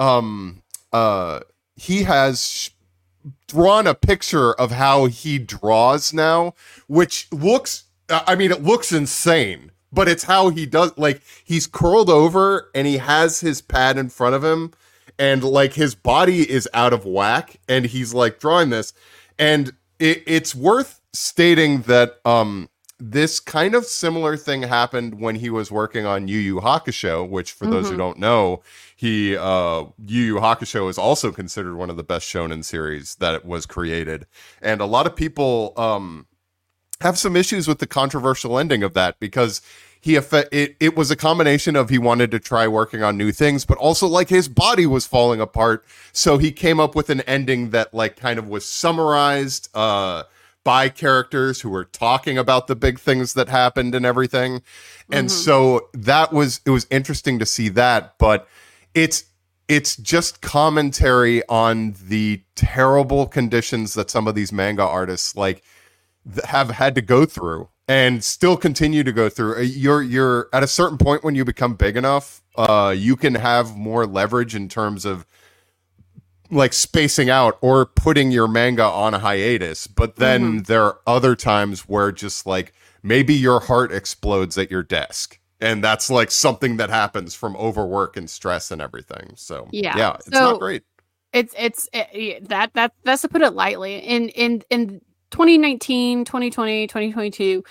drawn a picture of how he draws now, which looks, it looks insane, but it's how he does, he's curled over and he has his pad in front of him, and his body is out of whack, and he's drawing this. And it's worth stating that this kind of similar thing happened when he was working on Yu Yu Hakusho, which, for those who don't know, Yu Yu Hakusho is also considered one of the best shonen series that was created. And a lot of people have some issues with the controversial ending of that, because it was a combination of he wanted to try working on new things, but also his body was falling apart. So he came up with an ending that kind of was summarized by characters who were talking about the big things that happened and everything. And so it was interesting to see that, but it's just commentary on the terrible conditions that some of these manga artists have had to go through and still continue to go through. You're at a certain point when you become big enough, you can have more leverage in terms of spacing out or putting your manga on a hiatus. But then there are other times where just maybe your heart explodes at your desk, and that's something that happens from overwork and stress and everything. So it's not great. That's to put it lightly. In 2019, 2020, 2022,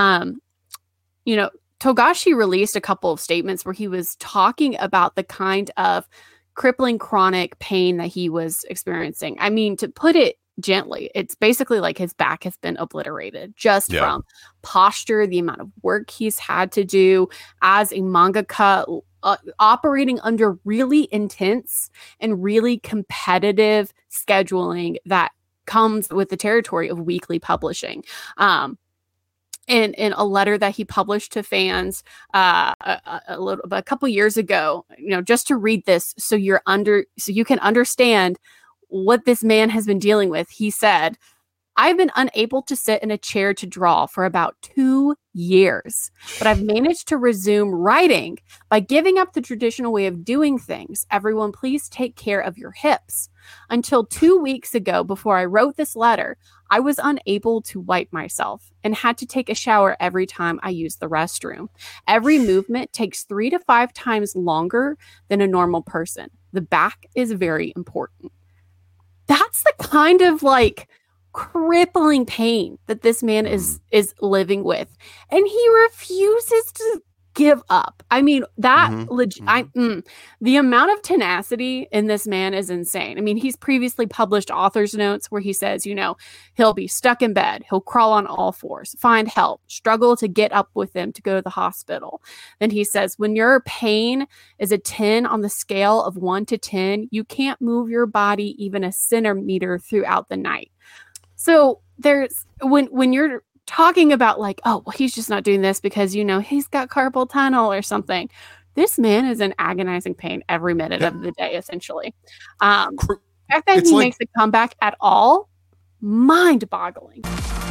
Togashi released a couple of statements where he was talking about the kind of crippling chronic pain that he was experiencing. I mean, to put it gently, it's basically his back has been obliterated just from posture, the amount of work he's had to do as a mangaka, operating under really intense and really competitive scheduling that comes with the territory of weekly publishing. In a letter that he published to fans a couple years ago, just to read this so you can understand what this man has been dealing with. He said, I've been unable to sit in a chair to draw for about 2 years, but I've managed to resume writing by giving up the traditional way of doing things. Everyone, please take care of your hips. Until 2 weeks ago, before I wrote this letter, I was unable to wipe myself and had to take a shower every time I used the restroom. Every movement takes 3 to 5 times longer than a normal person. The back is very important. That's the kind of like crippling pain that this man is living with, and he refuses to give up. I mean, that the amount of tenacity in this man is insane. I mean, he's previously published author's notes where he says, you know, he'll be stuck in bed, he'll crawl on all fours, find help, struggle to get up with them to go to the hospital. Then he says, when your pain is a 10 on the scale of 1 to 10, you can't move your body even a centimeter throughout the night. So there's when you're talking about like, oh, well, he's just not doing this because, you know, he's got carpal tunnel or something. This man is in agonizing pain every minute of the day, essentially. The fact that he makes a comeback at all, mind-boggling.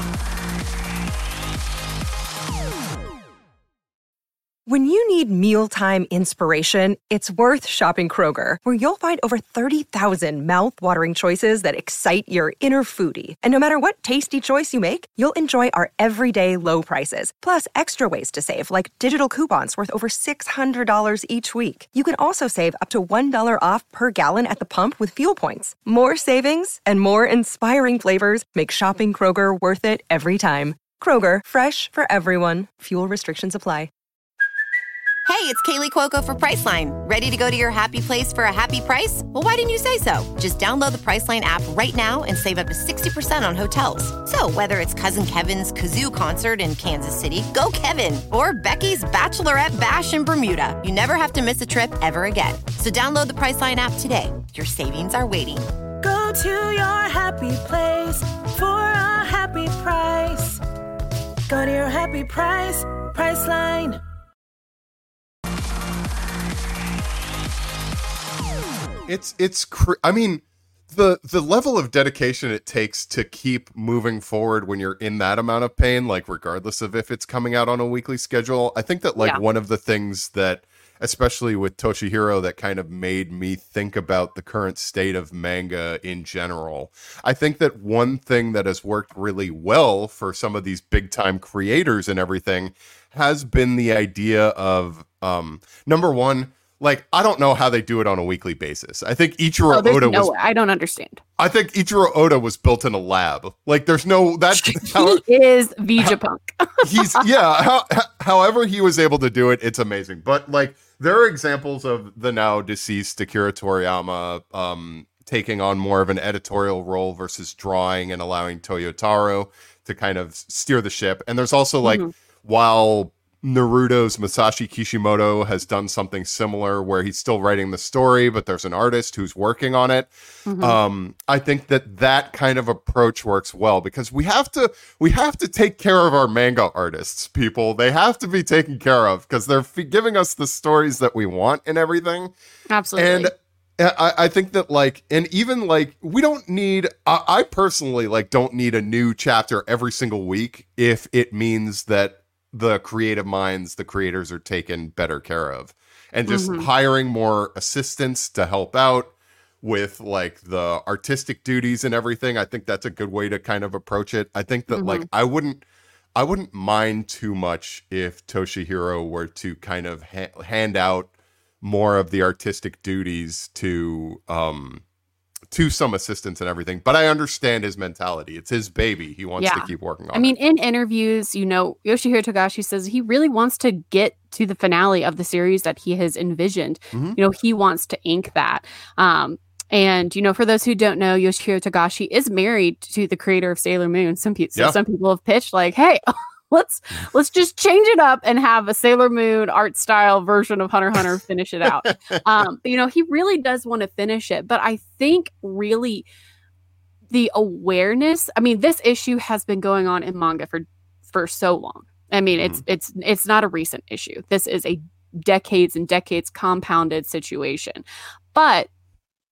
When you need mealtime inspiration, it's worth shopping Kroger, where you'll find over 30,000 mouth-watering choices that excite your inner foodie. And no matter what tasty choice you make, you'll enjoy our everyday low prices, plus extra ways to save, like digital coupons worth over $600 each week. You can also save up to $1 off per gallon at the pump with fuel points. More savings and more inspiring flavors make shopping Kroger worth it every time. Kroger, fresh for everyone. Fuel restrictions apply. Hey, it's Kaylee Cuoco for Priceline. Ready to go to your happy place for a happy price? Well, why didn't you say so? Just download the Priceline app right now and save up to 60% on hotels. So whether it's Cousin Kevin's Kazoo Concert in Kansas City, go Kevin, or Becky's Bachelorette Bash in Bermuda, you never have to miss a trip ever again. So download the Priceline app today. Your savings are waiting. Go to your happy place for a happy price. Go to your happy price, Priceline. I mean, the level of dedication it takes to keep moving forward when you're in that amount of pain, like regardless of if it's coming out on a weekly schedule. I think that one of the things that, especially with Toshihiro, that kind of made me think about the current state of manga in general. I think that one thing that has worked really well for some of these big time creators and everything has been the idea of, number one, like, I don't know how they do it on a weekly basis. I think Ichiro Oda I don't understand. I think Ichiro Oda was built in a lab. Like, there's no... He is Vegapunk. However he was able to do it, it's amazing. But, like, there are examples of the now deceased Akira Toriyama taking on more of an editorial role versus drawing and allowing Toyotaro to kind of steer the ship. And there's also, like, while Naruto's Masashi Kishimoto has done something similar where he's still writing the story, but there's an artist who's working on it. I think that kind of approach works well because we have to take care of our manga artists, people. They have to be taken care of because they're giving us the stories that we want and everything. Absolutely. And I think that, like, and even, like, we don't need, I personally, like, don't need a new chapter every single week if it means that the creative minds, the creators, are taken better care of, and just hiring more assistants to help out with, like, the artistic duties and everything. I think that's a good way to kind of approach it. I think that like I wouldn't mind too much if Toshihiro were to kind of hand out more of the artistic duties to some assistants and everything, but I understand his mentality. It's his baby. He wants to keep working on it. I mean, in interviews, you know, Yoshihiro Togashi says he really wants to get to the finale of the series that he has envisioned. You know, he wants to ink that. And, you know, for those who don't know, Yoshihiro Togashi is married to the creator of Sailor Moon. Some people have pitched like, hey, let's just change it up and have a Sailor Moon art style version of Hunter x Hunter finish it out. But, you know, he really does want to finish it. But I think really the awareness, I mean, this issue has been going on in manga for so long. I mean, it's not a recent issue. This is a decades and decades compounded situation. But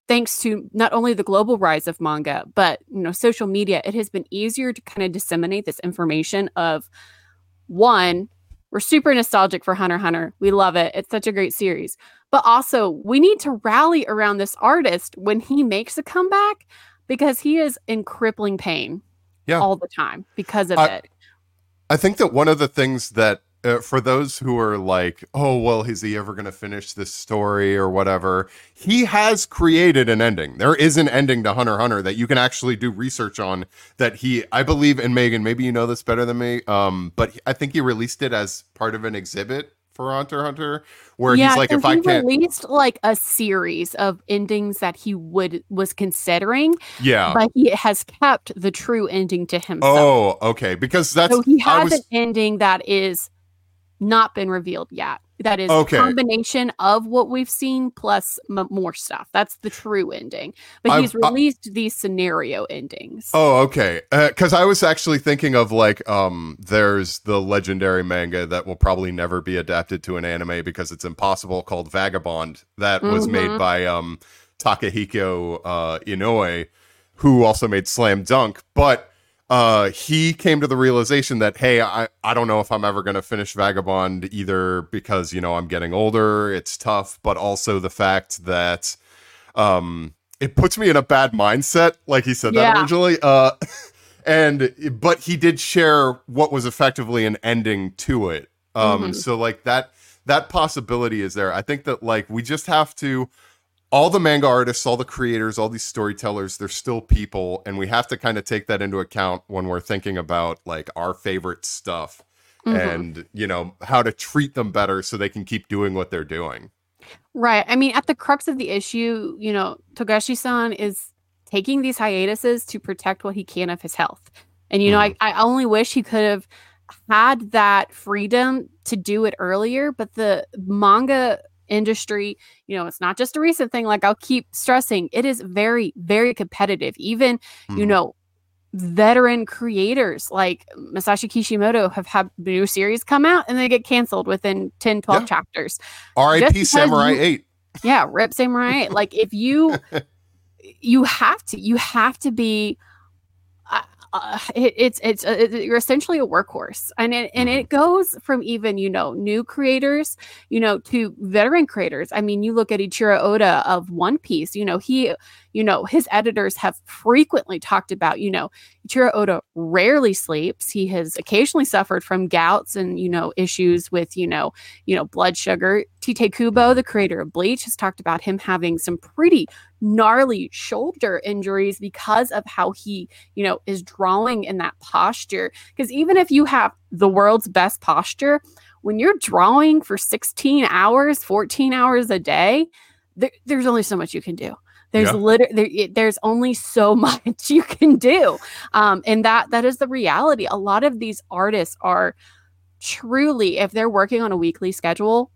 thanks to not only the global rise of manga, but social media, it has been easier to kind of disseminate this information of, one, we're super nostalgic for Hunter x Hunter. We love it. It's such a great series. But also, we need to rally around this artist when he makes a comeback, because he is in crippling pain all the time because of it. I think that one of the things that, for those who are like, oh, well, is he ever going to finish this story or whatever? He has created an ending. There is an ending to Hunter x Hunter that you can actually do research on, that I believe, and Megan, maybe you know this better than me, but I think he released it as part of an exhibit for Hunter x Hunter, where he's like, if I can't, released like a series of endings that he was considering, but he has kept the true ending to himself. Oh, okay, because so he has an ending that is not been revealed yet. That is a combination of what we've seen plus more stuff. That's the true ending. But he's released these scenario endings. Oh, okay. Because I was actually thinking of like, there's the legendary manga that will probably never be adapted to an anime because it's impossible, called Vagabond, that was made by Takahiko Inoue, who also made Slam Dunk. But he came to the realization that, hey, I don't know if I'm ever going to finish Vagabond, either because, I'm getting older, it's tough, but also the fact that it puts me in a bad mindset, like he said that originally. But he did share what was effectively an ending to it. So like that possibility is there. I think that like we just have to, all the manga artists, all the creators, all these storytellers, they're still people, and we have to kind of take that into account when we're thinking about like our favorite stuff and, how to treat them better so they can keep doing what they're doing. Right. I mean, at the crux of the issue, Togashi-san is taking these hiatuses to protect what he can of his health. And, I only wish he could have had that freedom to do it earlier, but the manga industry, it's not just a recent thing. Like I'll keep stressing, it is very, very competitive. Even, veteran creators like Masashi Kishimoto have had new series come out and they get canceled within 10, 12 chapters. R.I.P. Samurai 8. Yeah, rip Samurai 8. Like if you have to be you're essentially a workhorse, and it goes from even new creators to veteran creators. I mean, you look at Ichiro Oda of One Piece. He his editors have frequently talked about Ichiro Oda rarely sleeps. He has occasionally suffered from gouts and issues with blood sugar. Tite Kubo, the creator of Bleach, has talked about him having some pretty gnarly shoulder injuries because of how he is drawing in that posture. Because even if you have the world's best posture, when you're drawing for 16 hours 14 hours a day, there's only so much you can do. There's only so much you can do, and that is the reality. A lot of these artists are truly, if they're working on a weekly schedule,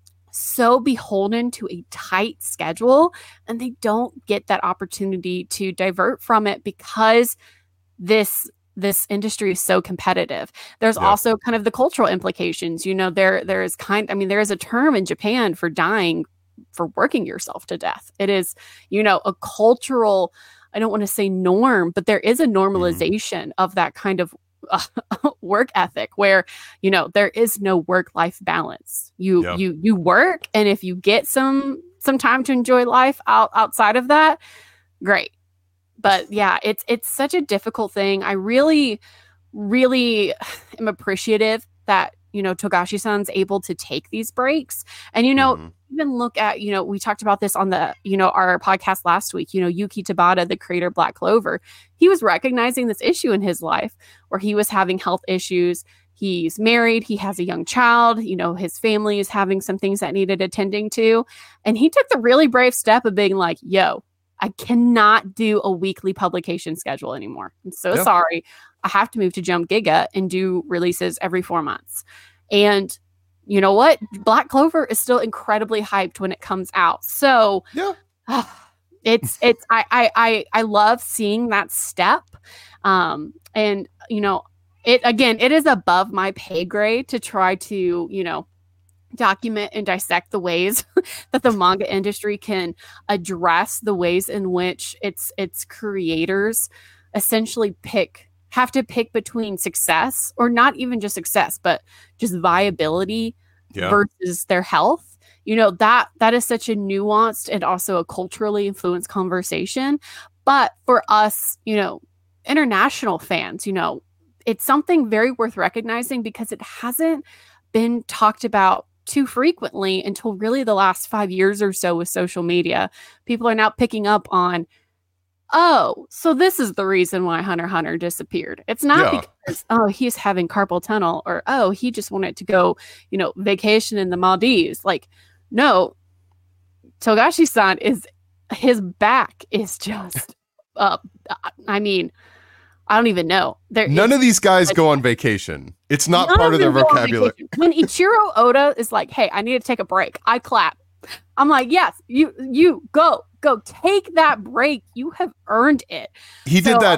so beholden to a tight schedule, and they don't get that opportunity to divert from it because this industry is so competitive. There's also kind of the cultural implications. There is a term in Japan for dying, for working yourself to death. It is, a cultural, I don't want to say norm, but there is a normalization of that kind of work ethic where, there is no work-life balance. You work, and if you get some time to enjoy life outside of that, great. But yeah, it's such a difficult thing. I really, really am appreciative that Togashi-san's able to take these breaks. And, even look at, we talked about this on the, our podcast last week, Yuki Tabata, the creator of Black Clover, he was recognizing this issue in his life where he was having health issues. He's married. He has a young child. His family is having some things that needed attending to. And he took the really brave step of being like, yo, I cannot do a weekly publication schedule anymore. I'm so sorry. I have to move to Jump Giga and do releases every 4 months. And you know what? Black Clover is still incredibly hyped when it comes out. So I love seeing that step. And it is above my pay grade to try to, document and dissect the ways that the manga industry can address the ways in which its creators essentially have to pick between success, or not even just success, but just viability versus their health. That is such a nuanced and also a culturally influenced conversation. But for us, international fans, it's something very worth recognizing, because it hasn't been talked about too frequently until really the last 5 years or so with social media. People are now picking up on, oh, so this is the reason why Hunter x Hunter disappeared. It's not because, oh, he's having carpal tunnel, or, oh, he just wanted to go, vacation in the Maldives. Like, no, Togashi-san his back is just up. I mean, I don't even know. None of these guys go on vacation. It's not part of their vocabulary. When Ichiro Oda is like, hey, I need to take a break, I clap. I'm like, yes, you go take that break. You have earned it. He did that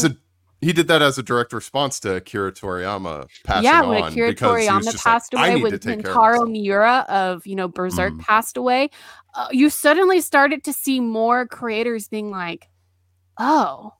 as a direct response to Akira Toriyama passing on. Yeah, when Akira Toriyama passed away, when Kentaro Miura of Berserk passed away, you suddenly started to see more creators being like, oh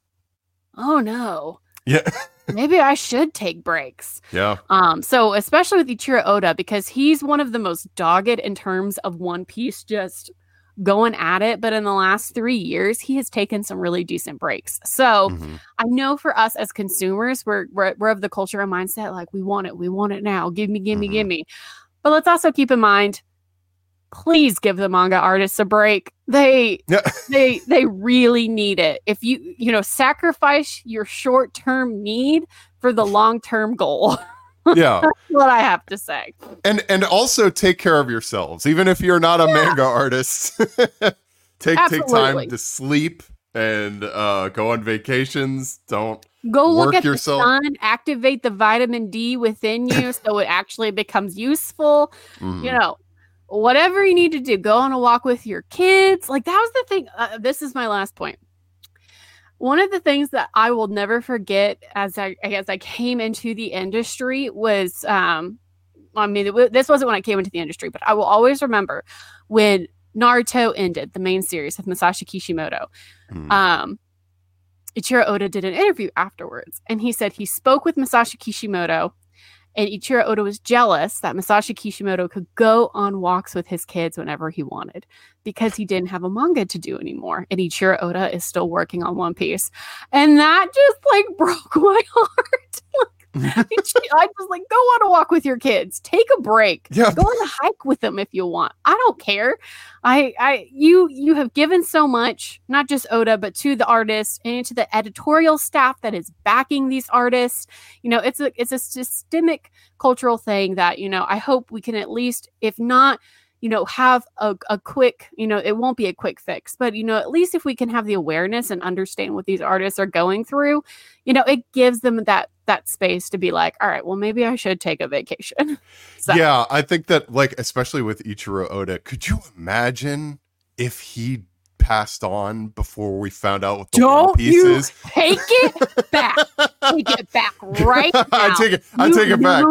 no. Yeah. Maybe I should take breaks. Yeah. So especially with Ichiro Oda, because he's one of the most dogged in terms of One Piece just going at it. But in the last 3 years, he has taken some really decent breaks. So I know for us as consumers, we're of the culture and mindset, like, we want it now. Give me. But let's also keep in mind, please give the manga artists a break. They really need it. If you sacrifice your short-term need for the long-term goal. Yeah. That's what I have to say. And also take care of yourselves. Even if you're not a manga artist, take time to sleep and go on vacations. Don't go look at yourself. The sun, activate the vitamin D within you so it actually becomes useful. Whatever you need to do, go on a walk with your kids. Like, that was the thing. This is my last point. One of the things that I will never forget as I came into the industry was, this wasn't when I came into the industry, but I will always remember when Naruto ended, the main series of Masashi Kishimoto. Ichiro Oda did an interview afterwards, and he said he spoke with Masashi Kishimoto, and Ichiro Oda was jealous that Masashi Kishimoto could go on walks with his kids whenever he wanted, because he didn't have a manga to do anymore. And Ichiro Oda is still working on One Piece. And that just broke my heart. I just go on a walk with your kids. Take a break. Yeah. Go on a hike with them if you want. I don't care. You have given so much, not just Oda, but to the artists and to the editorial staff that is backing these artists. It's a systemic cultural thing that, I hope we can at least, if not, have a quick, it won't be a quick fix, but, at least if we can have the awareness and understand what these artists are going through, it gives them that space to be like, all right, well, maybe I should take a vacation. So. Yeah, I think that, especially with Ichiro Oda, could you imagine if he passed on before we found out what the One Piece is? Take it back. Take it back right now. I take it back.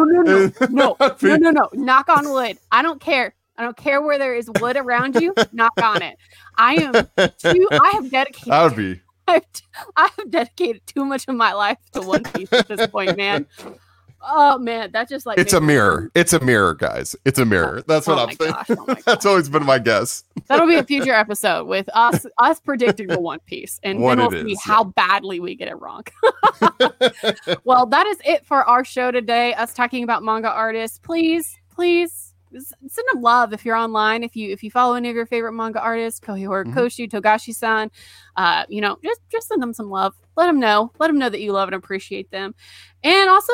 No. Knock on wood. I don't care. I don't care where there is wood around you. Knock on it. I have dedicated. That would be. I have dedicated too much of my life to One Piece at this point, man. Oh man, that's just it's a mirror. It's a mirror, guys. It's a mirror. That's what I'm saying. That's always been my guess. That'll be a future episode with us predicting the One Piece, and then we'll see how badly we get it wrong. Well, that is it for our show today. Us talking about manga artists. Please send them love if you're online. If you follow any of your favorite manga artists, Kohei Horikoshi, Togashi-san, just send them some love. Let them know that you love and appreciate them, and also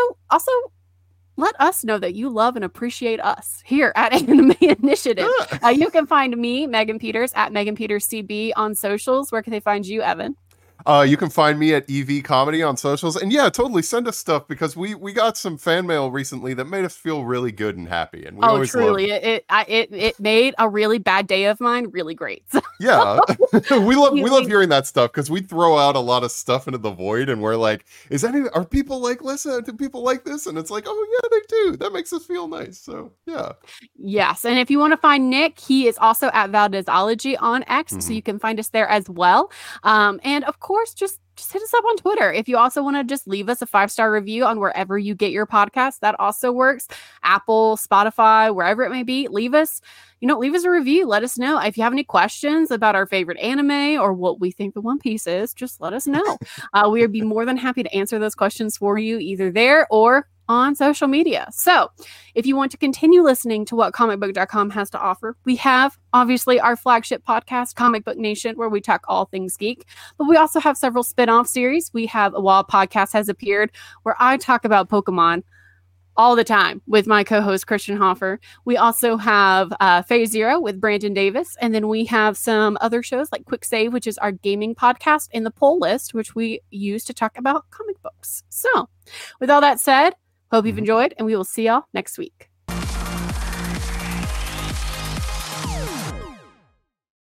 let us know that you love and appreciate us here at Anime Initiative. You can find me, Megan Peters, at Megan Peters CB on socials. Where can they find you, Evan? You can find me at EV Comedy on socials. And yeah, totally send us stuff because we got some fan mail recently that made us feel really good and happy. And we always truly, it made a really bad day of mine really great. Yeah, we love hearing that stuff because we throw out a lot of stuff into the void, and we're like, are people like, listen, do people like this? And it's like, oh yeah, they do. That makes us feel nice. So yeah. Yes, and if you want to find Nick, he is also at Valdezology on X, so you can find us there as well. And of course, just hit us up on Twitter. If you also want to just leave us a 5-star review on wherever you get your podcast, that also works. Apple, Spotify, wherever it may be, leave us a review. Let us know. If you have any questions about our favorite anime or what we think the One Piece is, just let us know. We would be more than happy to answer those questions for you either there or on social media. So if you want to continue listening to what comicbook.com has to offer, we have obviously our flagship podcast, Comic Book Nation, where we talk all things geek, but we also have several spin-off series. We have A Wild Podcast Has Appeared, where I talk about Pokemon all the time with my co-host Christian Hoffer. We also have Phase Zero with Brandon Davis, and then we have some other shows like Quick Save, which is our gaming podcast, and The Poll List, which we use to talk about comic books. So with all that said, hope you've enjoyed, and we will see y'all next week.